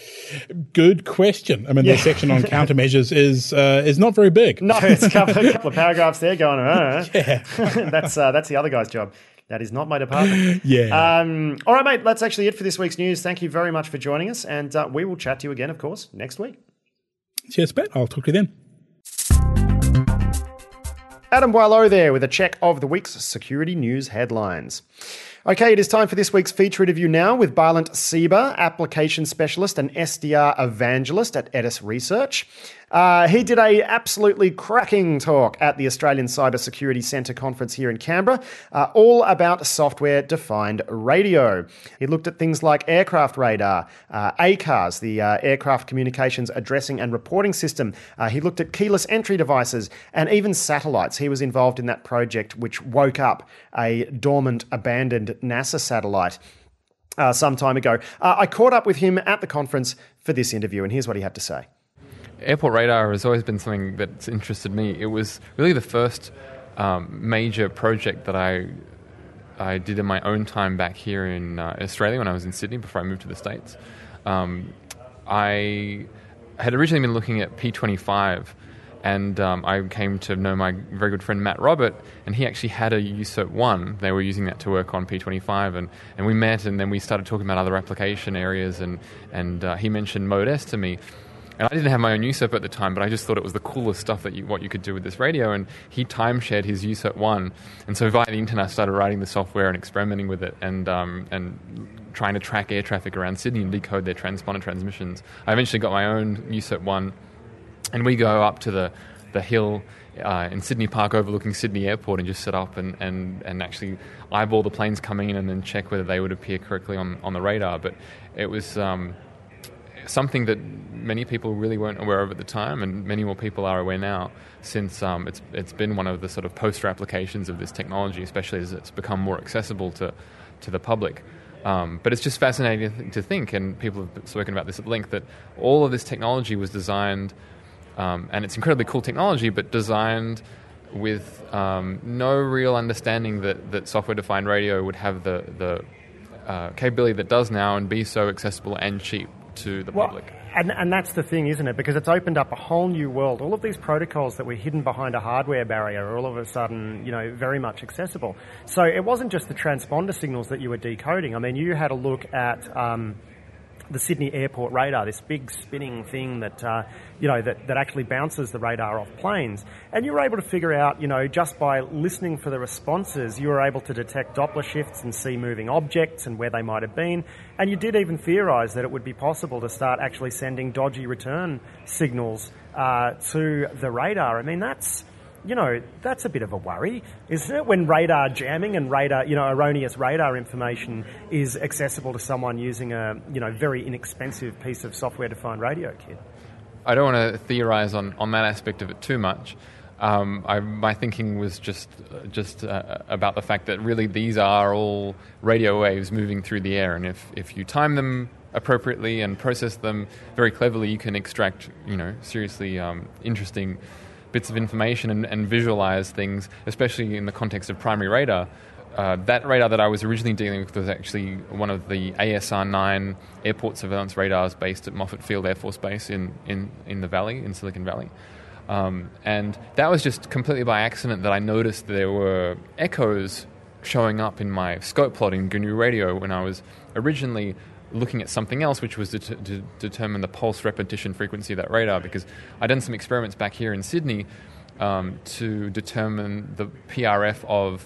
Good question. I mean, yeah. the section on countermeasures is uh, is not very big. No, it's a couple, a couple of paragraphs there going, oh, yeah. that's uh, that's the other guy's job. That is not my department. Yeah. Um, all right, mate, that's actually it for this week's news. Thank you very much for joining us, and uh, we will chat to you again, of course, next week. Cheers, Pat. I'll talk to you then. Adam Boileau there with a check of the week's security news headlines. Okay, it is time for this week's feature interview now with Balint Sieber, application specialist and S D R evangelist at Edis Research. Uh, he did a absolutely cracking talk at the Australian Cyber Security Centre conference here in Canberra, uh, all about software-defined radio. He looked at things like aircraft radar, uh, A C A R S, the uh, Aircraft Communications Addressing and Reporting System. Uh, he looked at keyless entry devices and even satellites. He was involved in that project which woke up a dormant, abandoned NASA satellite uh, some time ago. Uh, I caught up with him at the conference for this interview, and here's what he had to say. Airport radar has always been something that's interested me. It was really the first um, major project that I I did in my own time back here in uh, Australia when I was in Sydney before I moved to the States. Um, I had originally been looking at P twenty-five, and um, I came to know my very good friend Matt Robert, and he actually had a U CERT one. They were using that to work on P twenty-five, and, and we met, and then we started talking about other application areas, and, and uh, he mentioned Mode S to me. And I didn't have my own U CERT at the time, but I just thought it was the coolest stuff that you, what you could do with this radio. And he time-shared his U CERT one. And so via the internet, I started writing the software and experimenting with it and um, and trying to track air traffic around Sydney and decode their transponder transmissions. I eventually got my own U CERT one. And we go up to the, the hill uh, in Sydney Park overlooking Sydney Airport and just set up and, and, and actually eyeball the planes coming in and then check whether they would appear correctly on, on the radar. But it was... Um, something that many people really weren't aware of at the time, and many more people are aware now, since um, it's it's been one of the sort of poster applications of this technology, especially as it's become more accessible to, to the public. Um, but it's just fascinating to think, and people have spoken about this at length, that all of this technology was designed Um, and it's incredibly cool technology, but designed with um, no real understanding that, that software-defined radio would have the, the uh, capability that does now and be so accessible and cheap to the well, public. And, and that's the thing, isn't it? Because it's opened up a whole new world. All of these protocols that were hidden behind a hardware barrier are all of a sudden, you know, very much accessible. So it wasn't just the transponder signals that you were decoding. I mean, you had a look at um, the Sydney Airport radar, this big spinning thing that, uh, you know, that, that actually bounces the radar off planes. And you were able to figure out, you know, just by listening for the responses, you were able to detect Doppler shifts and see moving objects and where they might have been. And you did even theorise that it would be possible to start actually sending dodgy return signals uh, to the radar. I mean, that's... You know, that's a bit of a worry, isn't it? When radar jamming and radar, you know, erroneous radar information is accessible to someone using a, you know, very inexpensive piece of software-defined radio kit. I don't want to theorize on, on that aspect of it too much. Um, I, my thinking was just just uh, about the fact that really these are all radio waves moving through the air, and if, if you time them appropriately and process them very cleverly, you can extract, you know, seriously um, interesting bits of information and, and visualize things, especially in the context of primary radar. Uh, that radar that I was originally dealing with was actually one of the A S R nine airport surveillance radars based at Moffett Field Air Force Base in, in, in the Valley, in Silicon Valley. Um, and that was just completely by accident that I noticed there were echoes showing up in my scope plot in G N U Radio when I was originally looking at something else, which was to, to, to determine the pulse repetition frequency of that radar, because I'd done some experiments back here in Sydney um, to determine the P R F of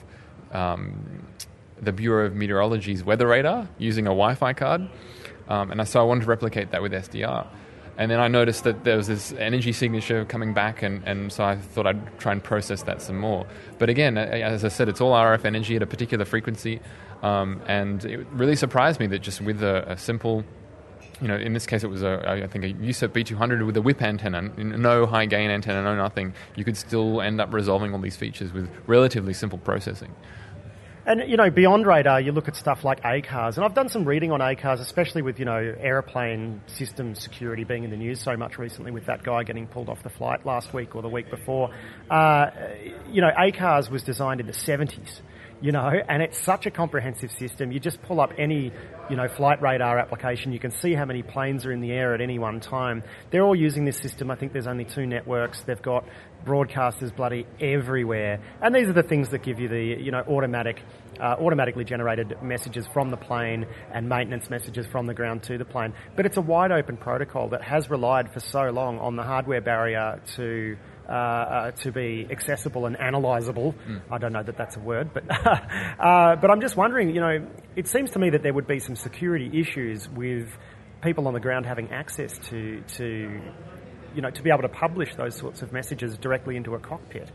um, the Bureau of Meteorology's weather radar using a Wi-Fi card. Um, and so I wanted to replicate that with S D R. And then I noticed that there was this energy signature coming back, and, and so I thought I'd try and process that some more. But again, as I said, it's all R F energy at a particular frequency. Um, and it really surprised me that just with a, a simple, you know, in this case it was a, I think a U S E P B two hundred with a whip antenna, no high gain antenna, no nothing, you could still end up resolving all these features with relatively simple processing. And, you know, beyond radar, you look at stuff like A CARS. And I've done some reading on A CARS, especially with, you know, aeroplane system security being in the news so much recently with that guy getting pulled off the flight last week or the week before. Uh, you know, A CARS was designed in the seventies. You know, and it's such a comprehensive system. You just pull up any, you know, flight radar application. You can see how many planes are in the air at any one time. They're all using this system. I think there's only two networks. They've got broadcasters bloody everywhere. And these are the things that give you the, you know, automatic, uh, automatically generated messages from the plane and maintenance messages from the ground to the plane. But it's a wide open protocol that has relied for so long on the hardware barrier to... Uh, uh, to be accessible and analysable. Mm. I don't know that that's a word, but uh, but I'm just wondering, you know, it seems to me that there would be some security issues with people on the ground having access to, to you know, to be able to publish those sorts of messages directly into a cockpit.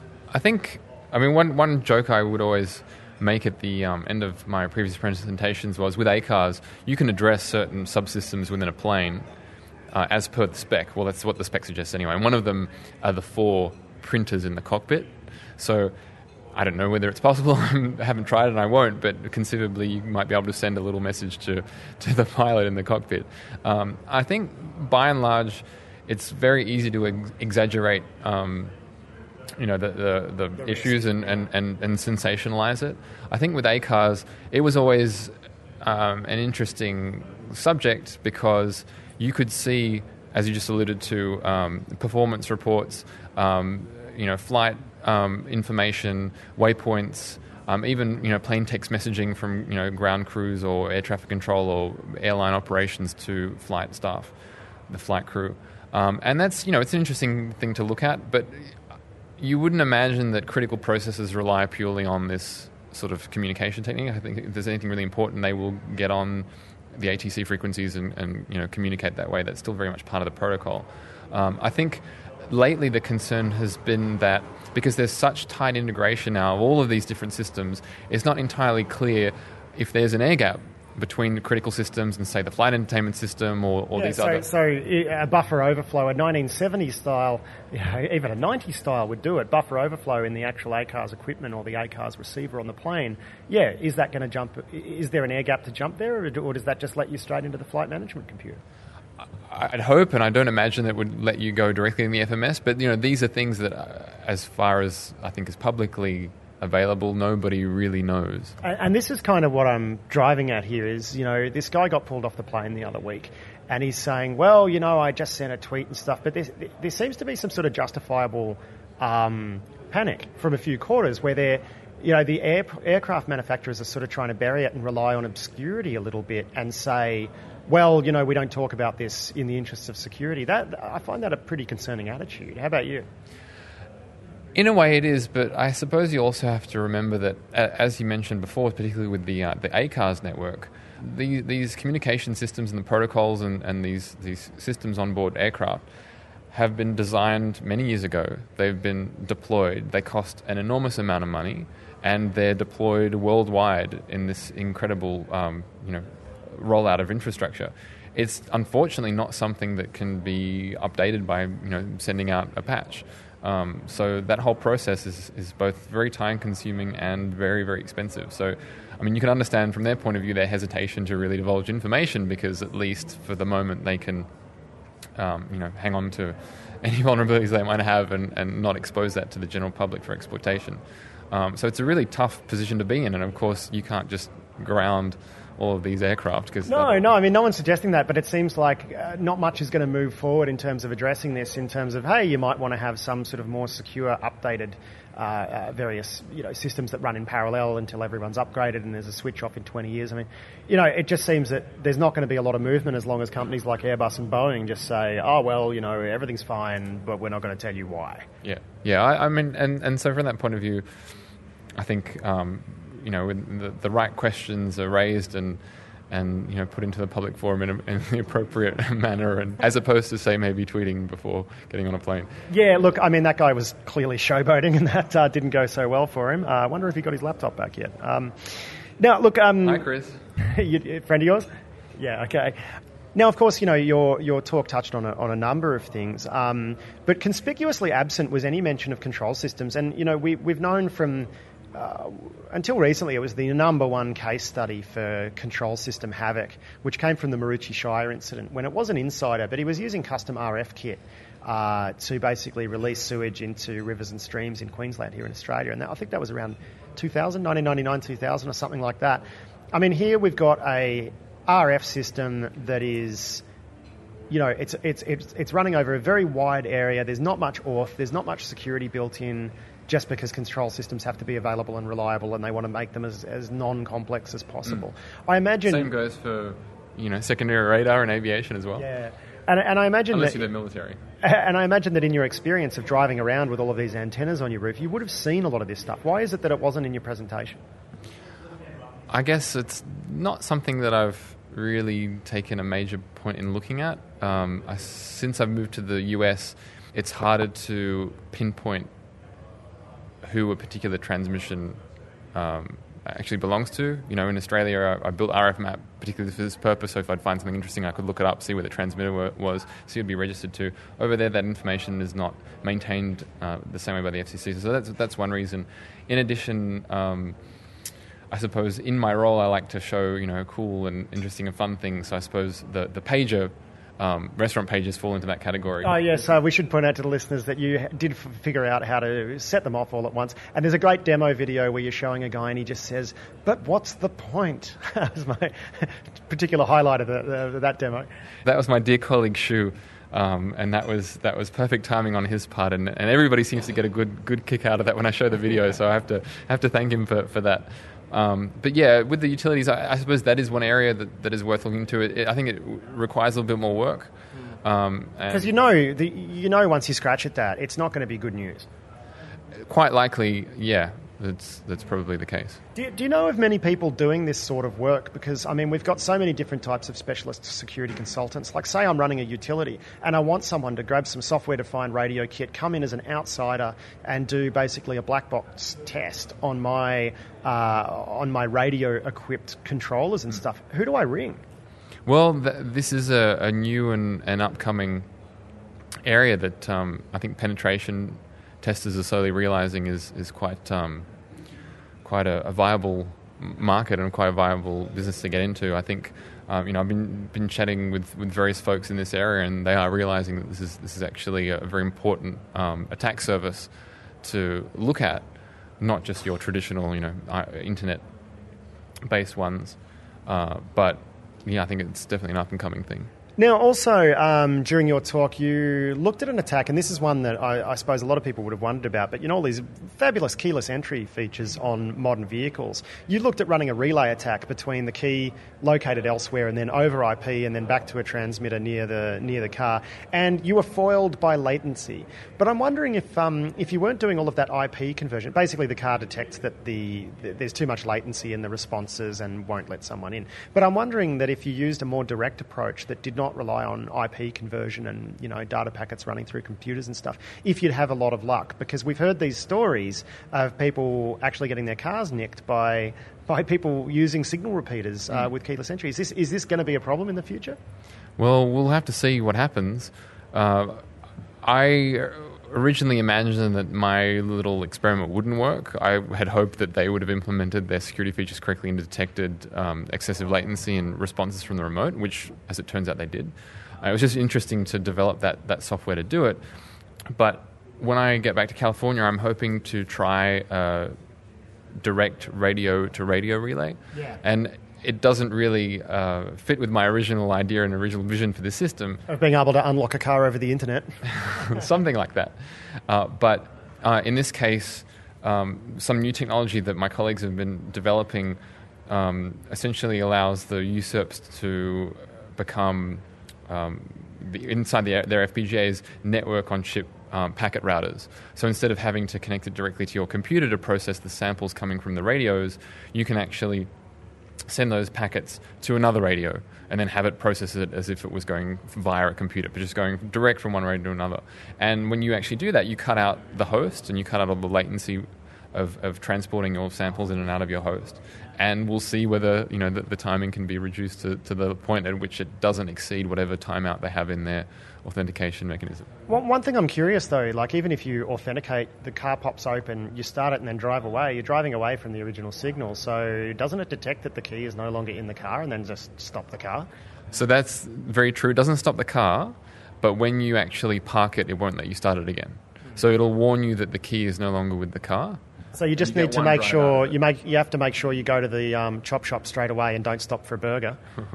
I think, I mean, one, one joke I would always make at the um, end of my previous presentations was, with A CARS, you can address certain subsystems within a plane Uh, as per the spec. Well, that's what the spec suggests anyway. And one of them are the four printers in the cockpit. So I don't know whether it's possible. I haven't tried it and I won't, but conceivably you might be able to send a little message to, to the pilot in the cockpit. Um, I think by and large it's very easy to ex- exaggerate um, you know, the, the, the, the issues and, and, and, and sensationalize it. I think with A CARS it was always um, an interesting subject because you could see, as you just alluded to, um, performance reports, um, you know, flight um, information, waypoints, um, even, you know, plain text messaging from, you know, ground crews or air traffic control or airline operations to flight staff, the flight crew. Um, and that's, you know, it's an interesting thing to look at, but you wouldn't imagine that critical processes rely purely on this sort of communication technique. I think if there's anything really important, they will get on the A T C frequencies and, and you know communicate that way. That's still very much part of the protocol. Um, I think lately the concern has been that because there's such tight integration now of all of these different systems, it's not entirely clear if there's an air gap between the critical systems and, say, the flight entertainment system or, or yeah, these so, other... So a buffer overflow, a nineteen seventies style, you know, even a nineties style would do it. Buffer overflow in the actual A CARS equipment or the A CARS receiver on the plane. Yeah, is that going to jump? Is there an air gap to jump there, or, or does that just let you straight into the flight management computer? I'd hope, and I don't imagine that would let you go directly in the F M S. But you know, these are things that, uh, as far as I think is publicly available, nobody really knows. And, and this is kind of what I'm driving at here. Is you know, this guy got pulled off the plane the other week, and he's saying, "Well, you know, I just sent a tweet and stuff." But there, there seems to be some sort of justifiable um, panic from a few quarters where they're. You know, the air, aircraft manufacturers are sort of trying to bury it and rely on obscurity a little bit and say, well, you know, we don't talk about this in the interests of security. That I find that a pretty concerning attitude. How about you? In a way it is, but I suppose you also have to remember that, as you mentioned before, particularly with the uh, the A C A R S network, the, these communication systems and the protocols and, and these, these systems on board aircraft have been designed many years ago. They've been deployed. They cost an enormous amount of money, and they're deployed worldwide in this incredible, um, you know, rollout of infrastructure. It's unfortunately not something that can be updated by, you know, sending out a patch. Um, so that whole process is, is both very time-consuming and very, very expensive. So, I mean, you can understand from their point of view their hesitation to really divulge information, because at least for the moment they can, um, you know, hang on to any vulnerabilities they might have and, and not expose that to the general public for exploitation. Um, so it's a really tough position to be in, and of course you can't just ground all of these aircraft. Because no, no, I mean, no one's suggesting that, but it seems like uh, not much is going to move forward in terms of addressing this, in terms of, hey, you might want to have some sort of more secure, updated uh, uh, various, you know, systems that run in parallel until everyone's upgraded and there's a switch off in twenty years. I mean, you know, it just seems that there's not going to be a lot of movement as long as companies like Airbus and Boeing just say, oh, well, you know, everything's fine, but we're not going to tell you why. Yeah, yeah, I, I mean, and, and so from that point of view, I think, um, you know, when the, the right questions are raised and, and you know, put into the public forum in, a, in the appropriate manner, and as opposed to, say, maybe tweeting before getting on a plane. Yeah, look, I mean, that guy was clearly showboating, and that uh, didn't go so well for him. I uh, wonder if he got his laptop back yet. Um, now, look... Um, Hi, Chris. you, friend of yours? Yeah, okay. Now, of course, you know, your your talk touched on a, on a number of things, um, but conspicuously absent was any mention of control systems. And, you know, we, we've known from... Uh, until recently, it was the number one case study for control system havoc, which came from the Maroochy Shire incident, when it was an insider, but he was using custom R F kit uh, to basically release sewage into rivers and streams in Queensland here in Australia. And that, I think that was around two thousand, nineteen ninety-nine, two thousand or something like that. I mean, here we've got a R F system that is... You know, it's it's it's it's running over a very wide area. There's not much O R F. There's not much security built in, just because control systems have to be available and reliable, and they want to make them as, as non-complex as possible. Mm. I imagine... Same goes for, you know, secondary radar and aviation as well. Yeah. And, and I imagine Unless that... you're the military. And I imagine that in your experience of driving around with all of these antennas on your roof, you would have seen a lot of this stuff. Why is it that it wasn't in your presentation? I guess it's not something that I've really taken a major point in looking at. Um, I, since I've moved to the U S, it's harder to pinpoint who a particular transmission um, actually belongs to. You know, in Australia, I, I built R F map particularly for this purpose, so if I'd find something interesting, I could look it up, see where the transmitter were, was, see who it'd be registered to. Over there, that information is not maintained uh, the same way by the F C C, so that's, that's one reason. In addition... Um, I suppose in my role I like to show, you know, cool and interesting and fun things. So I suppose the, the pager, um, restaurant pages fall into that category. Oh, yes. Uh, we should point out to the listeners that you did f- figure out how to set them off all at once. And there's a great demo video where you're showing a guy and he just says, but what's the point? That was my particular highlight of the, the, that demo. That was my dear colleague Shu. Um, and that was that was perfect timing on his part, and, and everybody seems to get a good good kick out of that when I show the video. So I have to have to thank him for, for that. Um, but yeah, with the utilities, I, I suppose that is one area that, that is worth looking into. It, it, I think it requires a little bit more work. Um, because you know, the, you know, once you scratch at that, it's not going to be good news. Quite likely, yeah. That's that's probably the case. Do you, do you know of many people doing this sort of work? Because, I mean, we've got so many different types of specialist security consultants. Like, say I'm running a utility and I want someone to grab some software-defined radio kit, come in as an outsider and do basically a black box test on my uh, on my radio-equipped controllers and stuff. Who do I ring? Well, th- this is a, a new and, and upcoming area that um, I think penetration testers are slowly realizing is is quite um, quite a, a viable market and quite a viable business to get into. I think um, you know I've been been chatting with, with various folks in this area, and they are realizing that this is this is actually a very important um, attack surface to look at, not just your traditional you know internet based ones, uh, but yeah, I think it's definitely an up and coming thing. Now, also, um, during your talk, you looked at an attack, and this is one that I, I suppose a lot of people would have wondered about, but you know all these fabulous keyless entry features on modern vehicles. You looked at running a relay attack between the key located elsewhere and then over I P and then back to a transmitter near the near the car, and you were foiled by latency. But I'm wondering if um, if you weren't doing all of that I P conversion, basically the car detects that the, the there's too much latency in the responses and won't let someone in. But I'm wondering that if you used a more direct approach that did not rely on I P conversion and you know data packets running through computers and stuff, if you'd have a lot of luck, because we've heard these stories of people actually getting their cars nicked by by people using signal repeaters uh, mm. with keyless entry. Is this is this going to be a problem in the future? Well, we'll have to see what happens. Uh, I originally imagined that my little experiment wouldn't work. I had hoped that they would have implemented their security features correctly and detected um, excessive latency and responses from the remote, which, as it turns out, they did. Uh, it was just interesting to develop that, that software to do it. But when I get back to California, I'm hoping to try a direct radio-to-radio relay. Yeah. And it doesn't really uh, fit with my original idea and original vision for the system. Of being able to unlock a car over the internet. Something like that. Uh, but uh, in this case, um, some new technology that my colleagues have been developing um, essentially allows the U S E R Ps to become, um, the, inside the, their F P G As, network-on-chip um, packet routers. So instead of having to connect it directly to your computer to process the samples coming from the radios, you can actually send those packets to another radio and then have it process it as if it was going via a computer, but just going direct from one radio to another. And when you actually do that, you cut out the host and you cut out all the latency of, of transporting your samples in and out of your host. And we'll see whether you know the, the timing can be reduced to, to the point at which it doesn't exceed whatever timeout they have in their authentication mechanism. One, one thing I'm curious though, like even if you authenticate, the car pops open, you start it and then drive away, you're driving away from the original signal, so doesn't it detect that the key is no longer in the car and then just stop the car? So that's very true. It doesn't stop the car, but when you actually park it, it won't let you start it again. So it'll warn you that the key is no longer with the car. So you just you need to make sure you make you have to make sure you go to the um, chop shop straight away and don't stop for a burger.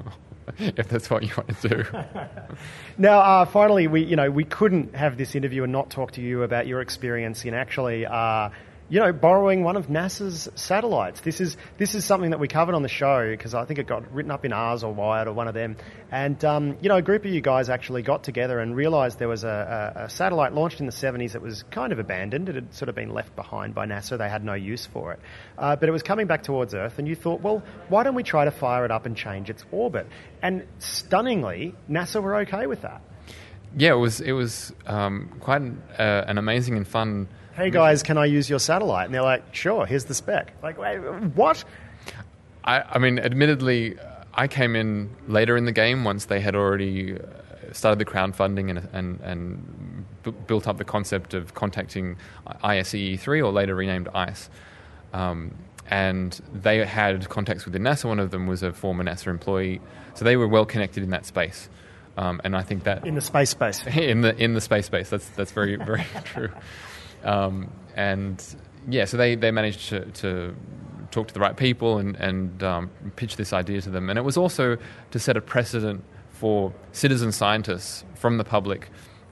If that's what you want to do. Now, uh, finally, we you know we couldn't have this interview and not talk to you about your experience in actually. Uh, You know, borrowing one of NASA's satellites. This is this is something that we covered on the show because I think it got written up in Ars or Wired or one of them. And, um, you know, a group of you guys actually got together and realised there was a, a, a satellite launched in the seventies that was kind of abandoned. It had sort of been left behind by NASA. They had no use for it. Uh, but it was coming back towards Earth, and you thought, well, why don't we try to fire it up and change its orbit? And stunningly, NASA were okay with that. Yeah, it was, it was um, quite an, uh, an amazing and fun... Hey guys, can I use your satellite? And they're like, sure, here's the spec. Like, wait, what? I, I mean, admittedly, I came in later in the game once they had already started the crowdfunding and and, and b- built up the concept of contacting I S E E three, or later renamed ICE. Um, and they had contacts within NASA. One of them was a former NASA employee. So they were well connected in that space. Um, and I think that... In the space space. in the in the space space. That's, that's very, very true. Um, and yeah, so they, they managed to, to talk to the right people and, and um, pitch this idea to them. And it was also to set a precedent for citizen scientists from the public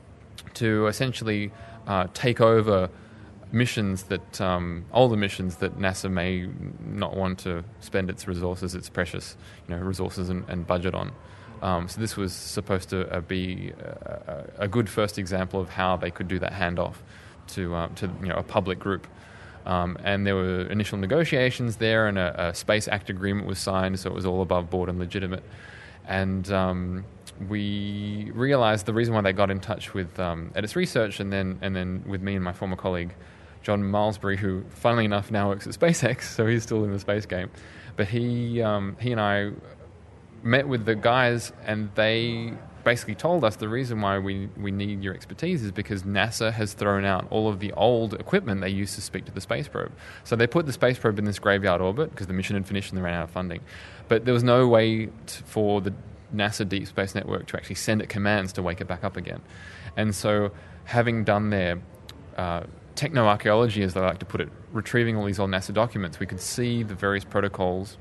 to essentially uh, take over missions that, um, older missions that NASA may not want to spend its resources, its precious you know, resources and, and budget on. Um, so this was supposed to uh, be a, a good first example of how they could do that handoff to um, to you know a public group, um, and there were initial negotiations there, and a, a Space Act agreement was signed, so it was all above board and legitimate. And um, we realised the reason why they got in touch with um, Edits Research, and then and then with me and my former colleague John Malmesbury, who funnily enough now works at SpaceX, so he's still in the space game, but he um, he and I met with the guys, and they basically told us the reason why we, we need your expertise is because NASA has thrown out all of the old equipment they used to speak to the space probe. So they put the space probe in this graveyard orbit because the mission had finished and they ran out of funding. But there was no way to, for the NASA Deep Space Network to actually send it commands to wake it back up again. And so having done their uh, technoarchaeology, as they like to put it, retrieving all these old NASA documents, we could see the various protocols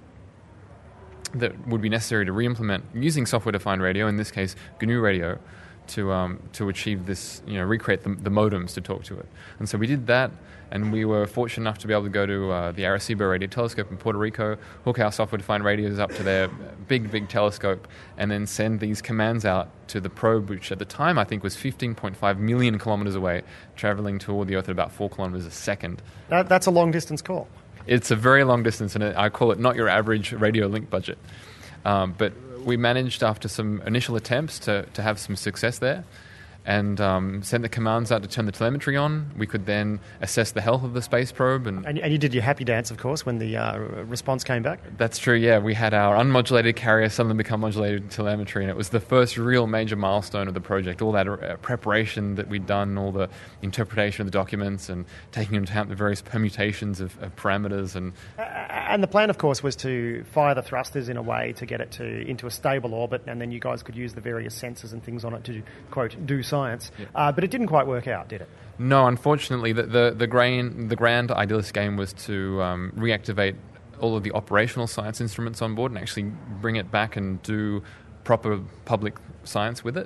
that would be necessary to re-implement using software-defined radio, in this case G N U radio, to um, to achieve this, you know, recreate the, the modems to talk to it. And so we did that, and we were fortunate enough to be able to go to uh, the Arecibo Radio Telescope in Puerto Rico, hook our software-defined radios up to their big, big telescope, and then send these commands out to the probe, which at the time I think was fifteen point five million kilometers away, traveling toward the Earth at about four kilometers a second. That, that's a long-distance call. It's a very long distance, and I call it not your average radio link budget. Um, but we managed, after some initial attempts, to, to have some success there, and um, sent the commands out to turn the telemetry on. We could then assess the health of the space probe. And, and, and you did your happy dance, of course, when the uh, response came back? That's true, yeah. We had our unmodulated carrier suddenly become modulated telemetry, and it was the first real major milestone of the project. All that uh, preparation that we'd done, all the interpretation of the documents, and taking into account the various permutations of, of parameters. And uh, and the plan, of course, was to fire the thrusters in a way to get it to into a stable orbit, and then you guys could use the various sensors and things on it to, quote, do science. Yeah. Uh, but it didn't quite work out, did it? No, unfortunately. The the, the, grain, the grand idealist game was to um, reactivate all of the operational science instruments on board and actually bring it back and do proper public science with it,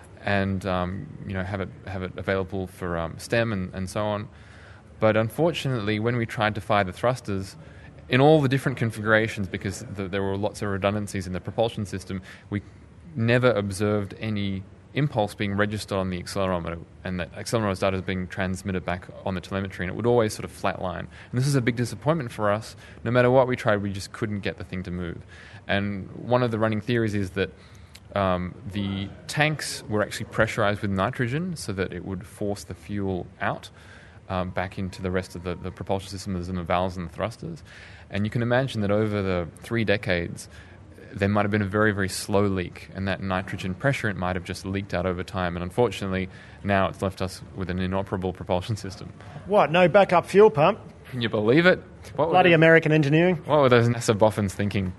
and um, you know have it have it available for um, STEM and, and so on. But unfortunately, when we tried to fire the thrusters, in all the different configurations, because the, there were lots of redundancies in the propulsion system, we never observed any impulse being registered on the accelerometer, and that accelerometer's data is being transmitted back on the telemetry, and it would always sort of flatline. And this is a big disappointment for us. No matter what we tried, we just couldn't get the thing to move. And one of the running theories is that um, the tanks were actually pressurized with nitrogen so that it would force the fuel out um, back into the rest of the, the propulsion system, as in the valves and the thrusters. And you can imagine that over the three decades, there might have been a very, very slow leak, and that nitrogen pressure, it might have just leaked out over time. And unfortunately, now it's left us with an inoperable propulsion system. What, no backup fuel pump? Can you believe it? What Bloody those, American engineering. What were those NASA boffins thinking?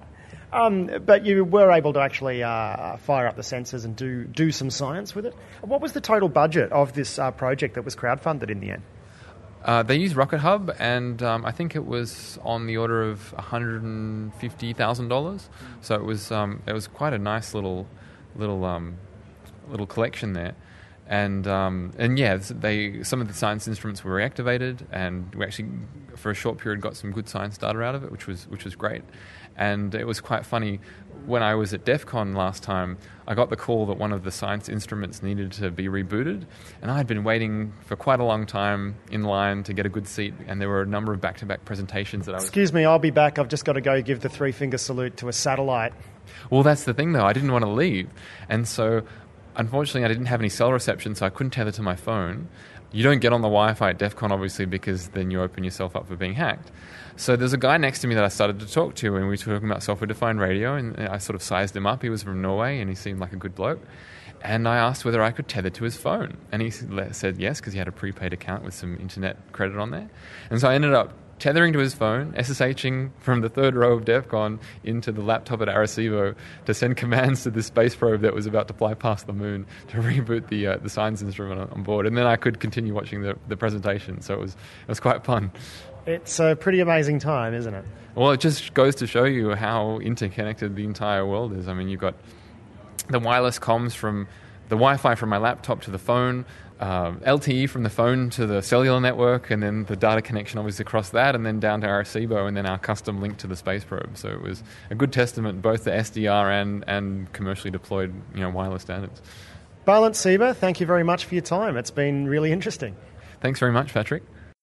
um, but you were able to actually uh, fire up the sensors and do, do some science with it. What was the total budget of this uh, project that was crowdfunded in the end? Uh, they used Rocket Hub, and um, I think it was on the order of one hundred fifty thousand dollars. So it was um, it was quite a nice little little um, little collection there, and um, and yeah, they some of the science instruments were reactivated, and we actually for a short period got some good science data out of it, which was which was great. And it was quite funny. When I was at DEF CON last time, I got the call that one of the science instruments needed to be rebooted, and I had been waiting for quite a long time in line to get a good seat, and there were a number of back-to-back presentations that I was... Excuse me, I'll be back. I've just got to go give the three-finger salute to a satellite. Well, that's the thing, though. I didn't want to leave, and so unfortunately I didn't have any cell reception, so I couldn't tether to my phone. You don't get on the Wi-Fi at DEF CON, obviously, because then you open yourself up for being hacked. So there's a guy next to me that I started to talk to, and we were talking about software-defined radio, and I sort of sized him up. He was from Norway, and he seemed like a good bloke. And I asked whether I could tether to his phone. And he said yes, because he had a prepaid account with some internet credit on there. And so I ended up tethering to his phone, SSHing from the third row of DEF CON into the laptop at Arecibo to send commands to the space probe that was about to fly past the moon to reboot the uh, the science instrument on, on board. And then I could continue watching the, the presentation. So it was it was quite fun. It's a pretty amazing time, isn't it? Well, it just goes to show you how interconnected the entire world is. I mean, you've got the wireless comms from the Wi-Fi from my laptop to the phone, uh, L T E from the phone to the cellular network, and then the data connection obviously across that, and then down to Arecibo, and then our custom link to the space probe. So it was a good testament, both to S D R and, and commercially deployed, you know, wireless standards. Barlant Sieber, thank you very much for your time. It's been really interesting. Thanks very much, Patrick.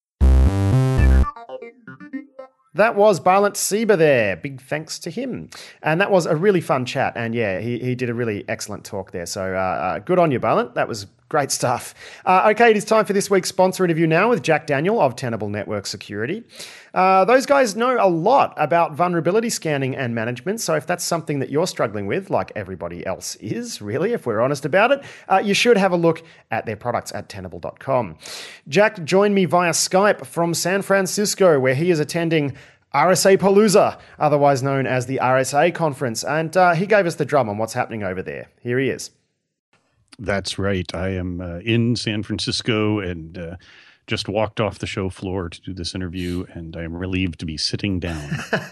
That was Barlant Sieber there. Big thanks to him. And that was a really fun chat. And yeah, he, he did a really excellent talk there. So uh, uh, good on you, Barlant. That was Great stuff. Uh, okay, it is time for this week's sponsor interview now with Jack Daniel of Tenable Network Security. Uh, those guys know a lot about vulnerability scanning and management, so if that's something that you're struggling with, like everybody else is, really, if we're honest about it, uh, you should have a look at their products at tenable dot com. Jack joined me via Skype from San Francisco, where he is attending R S A Palooza, otherwise known as the R S A Conference, and uh, he gave us the drum on what's happening over there. Here he is. That's right. I am uh, in San Francisco and uh, just walked off the show floor to do this interview, and I am relieved to be sitting down.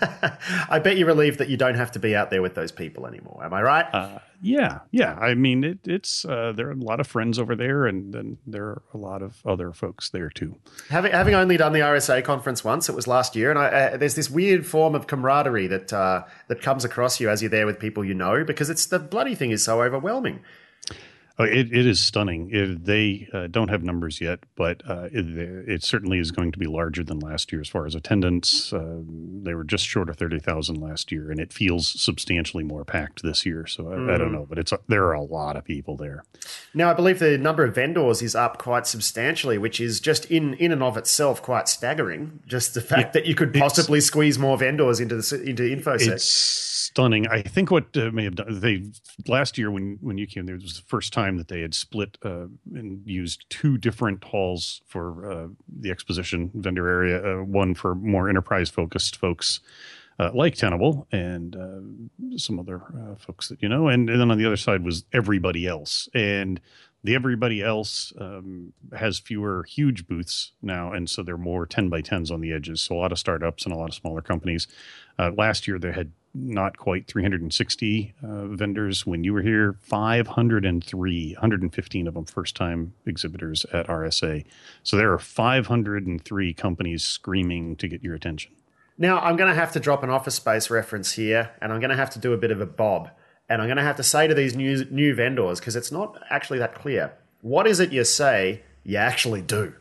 I bet you're relieved that you don't have to be out there with those people anymore. Am I right? Uh, yeah, yeah. I mean, it, it's uh, there are a lot of friends over there, and then there are a lot of other folks there too. Having having only done the R S A conference once, it was last year, and I, uh, there's this weird form of camaraderie that uh, that comes across you as you're there with people you know, because it's the bloody thing is so overwhelming. Oh, it, it is stunning. It, they uh, don't have numbers yet, but uh, it, it certainly is going to be larger than last year as far as attendance. Uh, they were just short of thirty thousand last year, and it feels substantially more packed this year. So I, mm. I don't know, but it's there are a lot of people there. Now, I believe the number of vendors is up quite substantially, which is just in, in and of itself quite staggering. Just the fact yeah, that you could possibly squeeze more vendors into the into InfoSec. It's stunning. I think what uh, may have done they last year when when you came there, it was the first time that they had split uh, and used two different halls for uh, the exposition vendor area, uh, one for more enterprise focused folks uh, like Tenable and uh, some other uh, folks that you know, and, and then on the other side was everybody else. And the everybody else um, has fewer huge booths now, and so they're more ten by tens on the edges. So a lot of startups and a lot of smaller companies. Uh, last year they had not quite three hundred sixty uh, vendors. When you were here, five hundred three, one hundred fifteen of them first-time exhibitors at R S A. So there are five hundred three companies screaming to get your attention. Now, I'm going to have to drop an Office Space reference here, and I'm going to have to do a bit of a bob. And I'm going to have to say to these new, new vendors, because it's not actually that clear, what is it you say you actually do?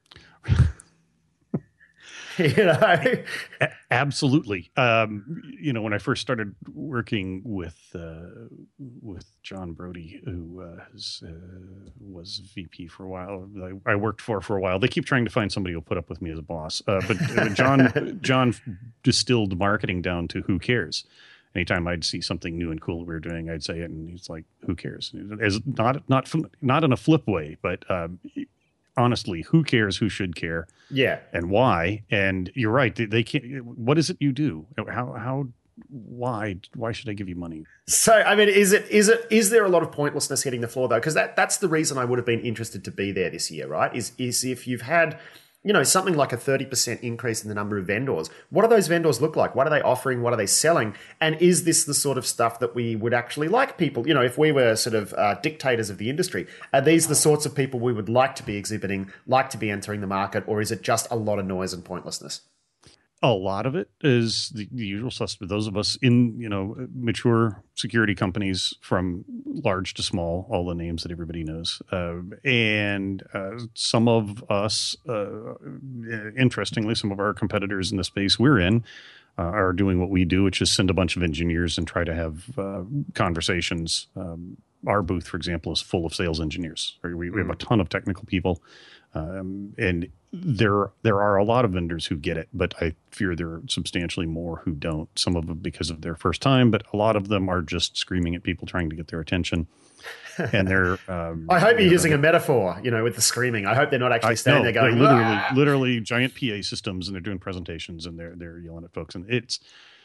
You know, absolutely. Um, you know, when I first started working with uh, with John Brody, who uh, was, uh, was V P for a while, I, I worked for for a while. They keep trying to find somebody who'll put up with me as a boss. Uh, but uh, John John distilled marketing down to who cares. Anytime I'd see something new and cool we were doing, I'd say it, and he's like, "Who cares?" As not not not in a flip way, but. Um, Honestly, who cares? Who should care? Yeah, and why? And you're right. They, they can't. What is it you do? How? How? Why? Why should I give you money? So, I mean, is it? Is it? Is there a lot of pointlessness hitting the floor though? Because that that's the reason I would have been interested to be there this year, right? Is is if you've had, you know, something like a thirty percent increase in the number of vendors. What do those vendors look like? What are they offering? What are they selling? And is this the sort of stuff that we would actually like people? You know, if we were sort of uh, dictators of the industry, are these the sorts of people we would like to be exhibiting, like to be entering the market, or is it just a lot of noise and pointlessness? A lot of it is the, the usual suspect. Those of us in, you know, mature security companies from large to small, all the names that everybody knows. Uh, and uh, some of us, uh, interestingly, some of our competitors in the space we're in uh, are doing what we do, which is send a bunch of engineers and try to have uh, conversations. Um, our booth, for example, is full of sales engineers. We, we have a ton of technical people. Um, and there there are a lot of vendors who get it, but I fear there are substantially more who don't. Some of them because of their first time, but a lot of them are just screaming at people trying to get their attention. And they're. Um, I hope you're you know, using a metaphor, you know, with the screaming. I hope they're not actually standing no, there going, literally, ah! literally giant P A systems, and they're doing presentations, and they're they're yelling at folks, and it's.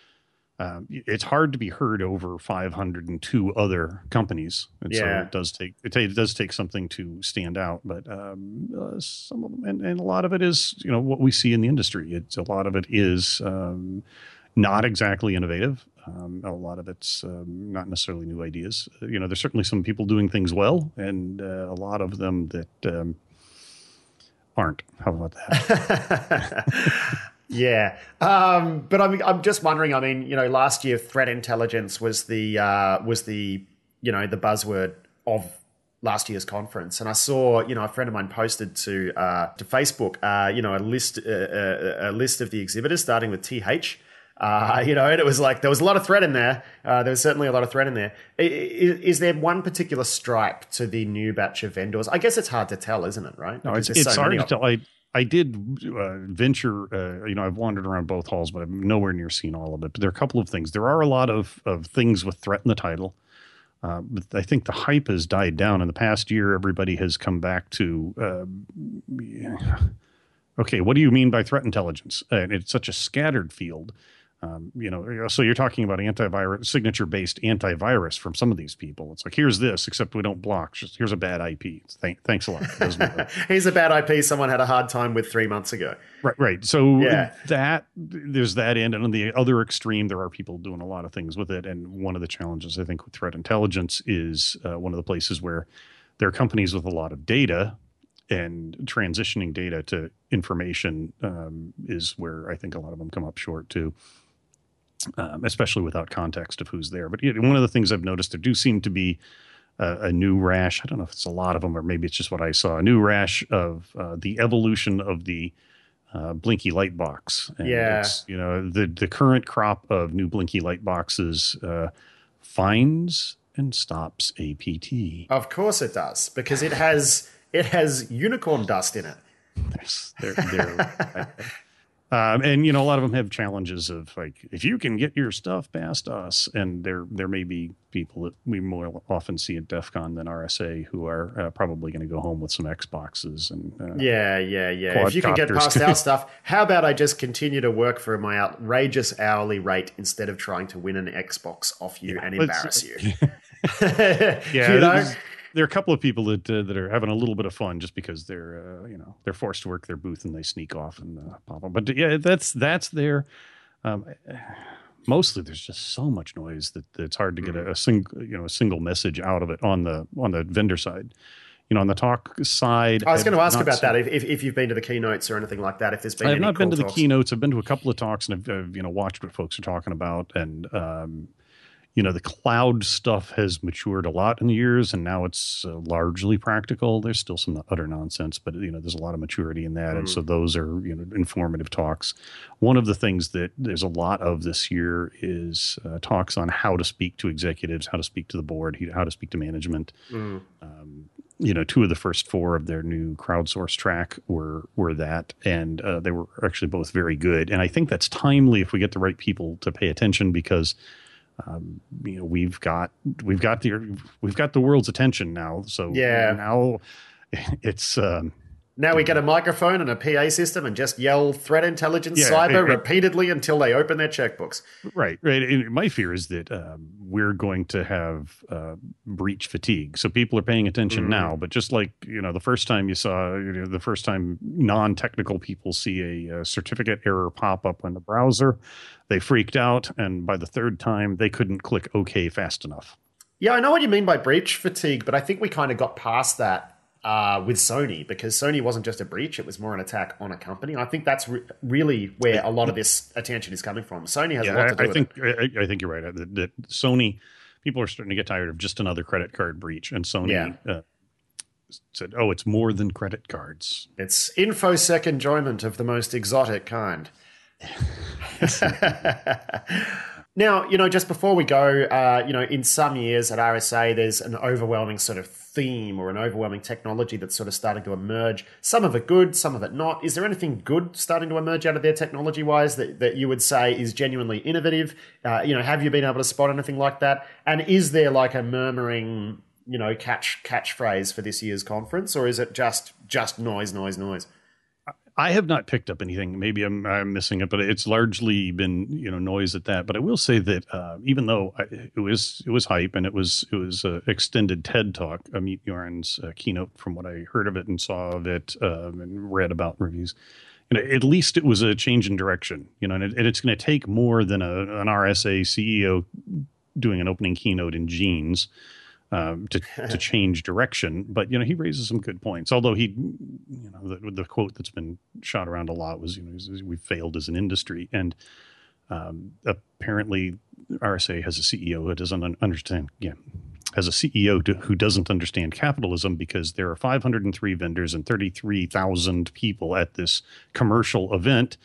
Um, it's hard to be heard over five hundred two other companies, and yeah. so it does take it, it does take something to stand out. But um, uh, some of them, and, and a lot of it is, you know, what we see in the industry. It's a lot of it is um, not exactly innovative. Um, a lot of it's um, not necessarily new ideas. Uh, you know, there's certainly some people doing things well, and uh, a lot of them that um, aren't. How about that? Yeah, um, but I'm I'm just wondering. I mean, you know, last year threat intelligence was the uh, was the you know the buzzword of last year's conference, and I saw you know a friend of mine posted to uh, to Facebook uh, you know a list uh, a, a list of the exhibitors starting with T H. Uh, you know, and it was like there was a lot of threat in there. Uh, there was certainly a lot of threat in there. Is, is there one particular stripe to the new batch of vendors? I guess it's hard to tell, isn't it? Right? No, Because it's, there's it's so hard many to of them. tell. I I did uh, venture. Uh, you know, I've wandered around both halls, but I've nowhere near seen all of it. But there are a couple of things. There are a lot of of things with threat in the title. Uh, but I think the hype has died down in the past year. Everybody has come back to, uh, yeah. Okay, what do you mean by threat intelligence? And it's such a scattered field. Um, you know, so you're talking about antivirus, signature-based antivirus from some of these people. It's like, here's this, except we don't block. Just here's a bad I P. Thank, thanks a lot. Here's a bad I P someone had a hard time with three months ago. Right, right. So Yeah. that there's that end, and on the other extreme, there are people doing a lot of things with it. And one of the challenges, I think, with threat intelligence is uh, one of the places where there are companies with a lot of data, and transitioning data to information um, is where I think a lot of them come up short too. Um, especially without context of who's there. But you know, one of the things I've noticed, there do seem to be uh, a new rash. I don't know if it's a lot of them or maybe it's just what I saw. A new rash of uh, the evolution of the uh, Blinky light box. And Yeah. it's, you know, the the current crop of new Blinky light boxes uh, finds and stops A P T. Of course it does, because it has it has unicorn dust in it. There's, they're, they're, Um, and, you know, a lot of them have challenges of like, if you can get your stuff past us, and there there may be people that we more often see at DEF CON than R S A who are uh, probably going to go home with some Xboxes. And uh, Yeah, yeah, yeah. If you can get Quadcopters. past our stuff, how about I just continue to work for my outrageous hourly rate instead of trying to win an Xbox off you and let's- embarrass you? yeah, you know? there's- there are a couple of people that uh, that are having a little bit of fun just because they're uh, you know they're forced to work their booth and they sneak off and uh, pop up. But yeah, that's that's there. Um, mostly, there's just so much noise that, that it's hard to get a, a single you know a single message out of it on the on the vendor side. You know, on the talk side, I was going to I've ask not about seen- that. If, if if you've been to the keynotes or anything like that, if there's been I have any not been cool to the talks. keynotes. I've been to a couple of talks and I've, I've you know watched what folks are talking about, and um, you know the cloud stuff has matured a lot in the years, and now it's uh, largely practical. There's still some utter nonsense, but you know there's a lot of maturity in that, Mm. and so those are you know informative talks. One of the things that there's a lot of this year is uh, talks on how to speak to executives, how to speak to the board, how to speak to management. Mm. Um, you know, two of the first four of their new crowdsource track were were that, and uh, they were actually both very good. And I think that's timely if we get the right people to pay attention, because um, you know we've got we've got the we've got the world's attention now. So Yeah. now it's um, Now we get a microphone and a P A system and just yell threat intelligence Yeah, cyber it- it- repeatedly until they open their checkbooks. right, right. And my fear is that um, we're going to have uh, breach fatigue. So people are paying attention Mm. now, but just like you know, the first time you saw, you know, the first time non-technical people see a, uh certificate error pop up in the browser, they freaked out, and by the third time, they couldn't click OK fast enough. Yeah, I know what you mean by breach fatigue, but I think we kind of got past that uh, with Sony, because Sony wasn't just a breach, it was more an attack on a company. I think that's re- really where a lot of this attention is coming from. Sony has a lot to do I, I with think it. I, I think you're right. That, that Sony people are starting to get tired of just another credit card breach, and Sony Yeah. uh, said, "Oh, it's more than credit cards." It's infosec enjoyment of the most exotic kind. Now, you know, just before we go, uh, you know, in some years at R S A, there's an overwhelming sort of theme or an overwhelming technology that's sort of starting to emerge. Some of it good, some of it not. Is there anything good starting to emerge out of there technology-wise that, that you would say is genuinely innovative? Uh, you know, have you been able to spot anything like that? And is there like a murmuring, you know, catch catchphrase for this year's conference, or is it just just noise, noise, noise? I have not picked up anything. Maybe I'm, I'm missing it, but it's largely been you know noise at that. But I will say that uh, even though I, it was it was hype and it was it was uh, extended TED talk, Amit Yoren's uh, keynote, from what I heard of it and saw of it um, and read about in reviews, you know, at least it was a change in direction. You know, and, it, and it's going to take more than a, an R S A C E O doing an opening keynote in jeans. Um, to to change direction, but you know he raises some good points. Although he, you know, the, the quote that's been shot around a lot was, you know, we failed as an industry, and um, apparently R S A has a C E O who doesn't un- understand. Yeah, has a C E O to, who doesn't understand capitalism, because there are five hundred three vendors and thirty-three thousand people at this commercial event.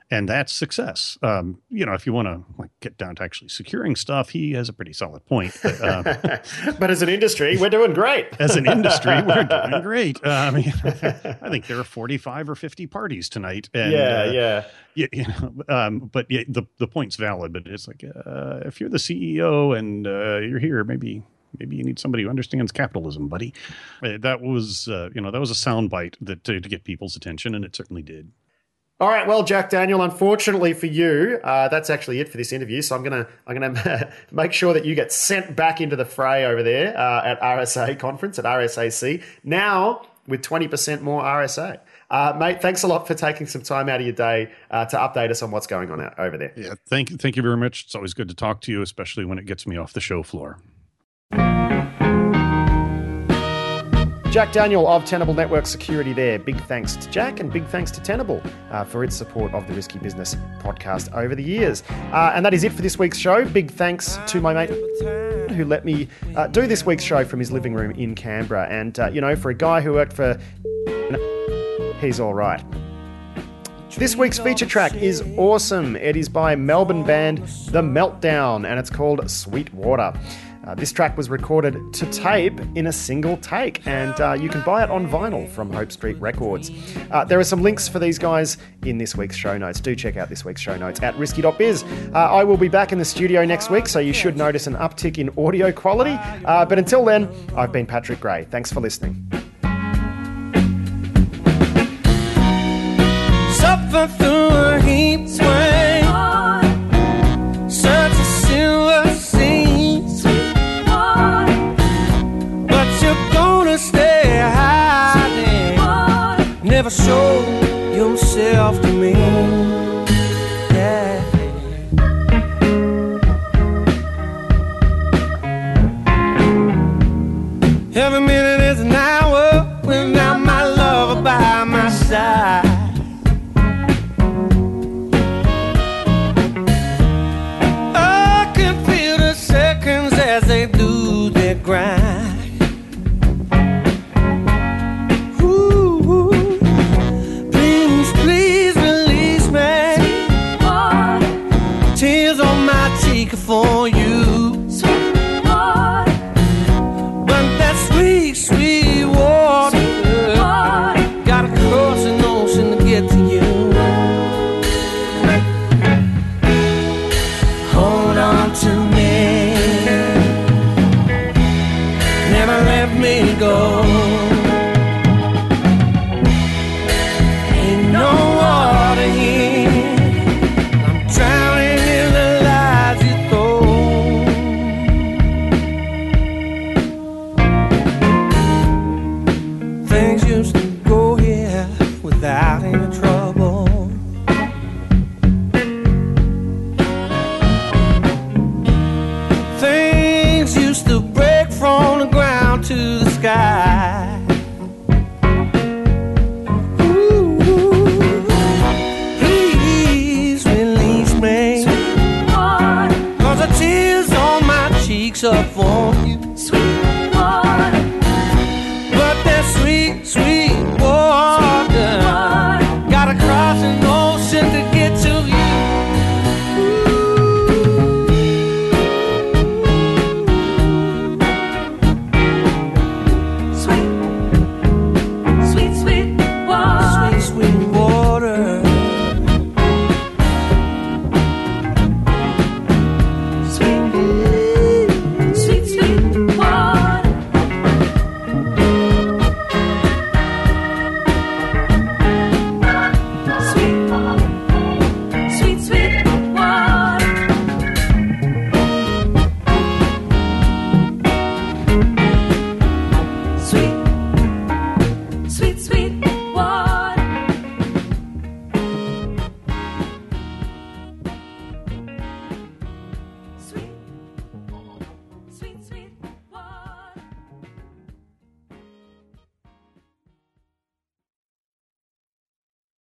and that's success. Um, you know, if you want to like get down to actually securing stuff, he has a pretty solid point. But, um, but as an industry, we're doing great. As an industry, we're doing great. Uh, I mean, I think there are forty-five or fifty parties tonight. And, yeah, uh, yeah. You, you know, um, but yeah, the the point's valid. But it's like uh, if you're the C E O and uh, you're here, maybe maybe you need somebody who understands capitalism, buddy. Uh, that was uh, you know that was a soundbite that to, to get people's attention, and it certainly did. All right, well, Jack Daniel, unfortunately for you, uh, that's actually it for this interview. So I'm gonna I'm gonna make sure that you get sent back into the fray over there uh, at R S A conference at R S A C now with twenty percent more R S A. Uh, mate, thanks a lot for taking some time out of your day uh, to update us on what's going on out over there. Yeah, thank you, thank you very much. It's always good to talk to you, especially when it gets me off the show floor. Jack Daniel of Tenable Network Security there. Big thanks to Jack and big thanks to Tenable uh, for its support of the Risky Business podcast over the years. Uh, and that is it for this week's show. Big thanks to my mate who let me uh, do this week's show from his living room in Canberra. And, uh, you know, for a guy who worked for... he's all right. This week's feature track is awesome. It is by Melbourne band The Meltdown, and it's called Sweet Water. Uh, this track was recorded to tape in a single take, and uh, you can buy it on vinyl from Hope Street Records. Uh, there are some links for these guys in this week's show notes. Do check out this week's show notes at risky dot biz. Uh, I will be back in the studio next week, so you should notice an uptick in audio quality. Uh, but until then, I've been Patrick Gray. Thanks for listening. Suffer through a heat wave, such a silver sea, but you're gonna stay hiding, never show yourself to me. Yeah. Every minute is an hour without my lover by my side. As they do their grind. Ooh, please, please release me. Tears on my cheek for you. But that sweet, sweet water gotta cross an ocean to get to you. Hold on to me. Me go. Ain't no water here. I'm drowning in the lies you throw. Things used to go here without any trouble. Things used to break from the ground to the sky. Ooh, please release me, 'cause the tears on my cheeks are falling.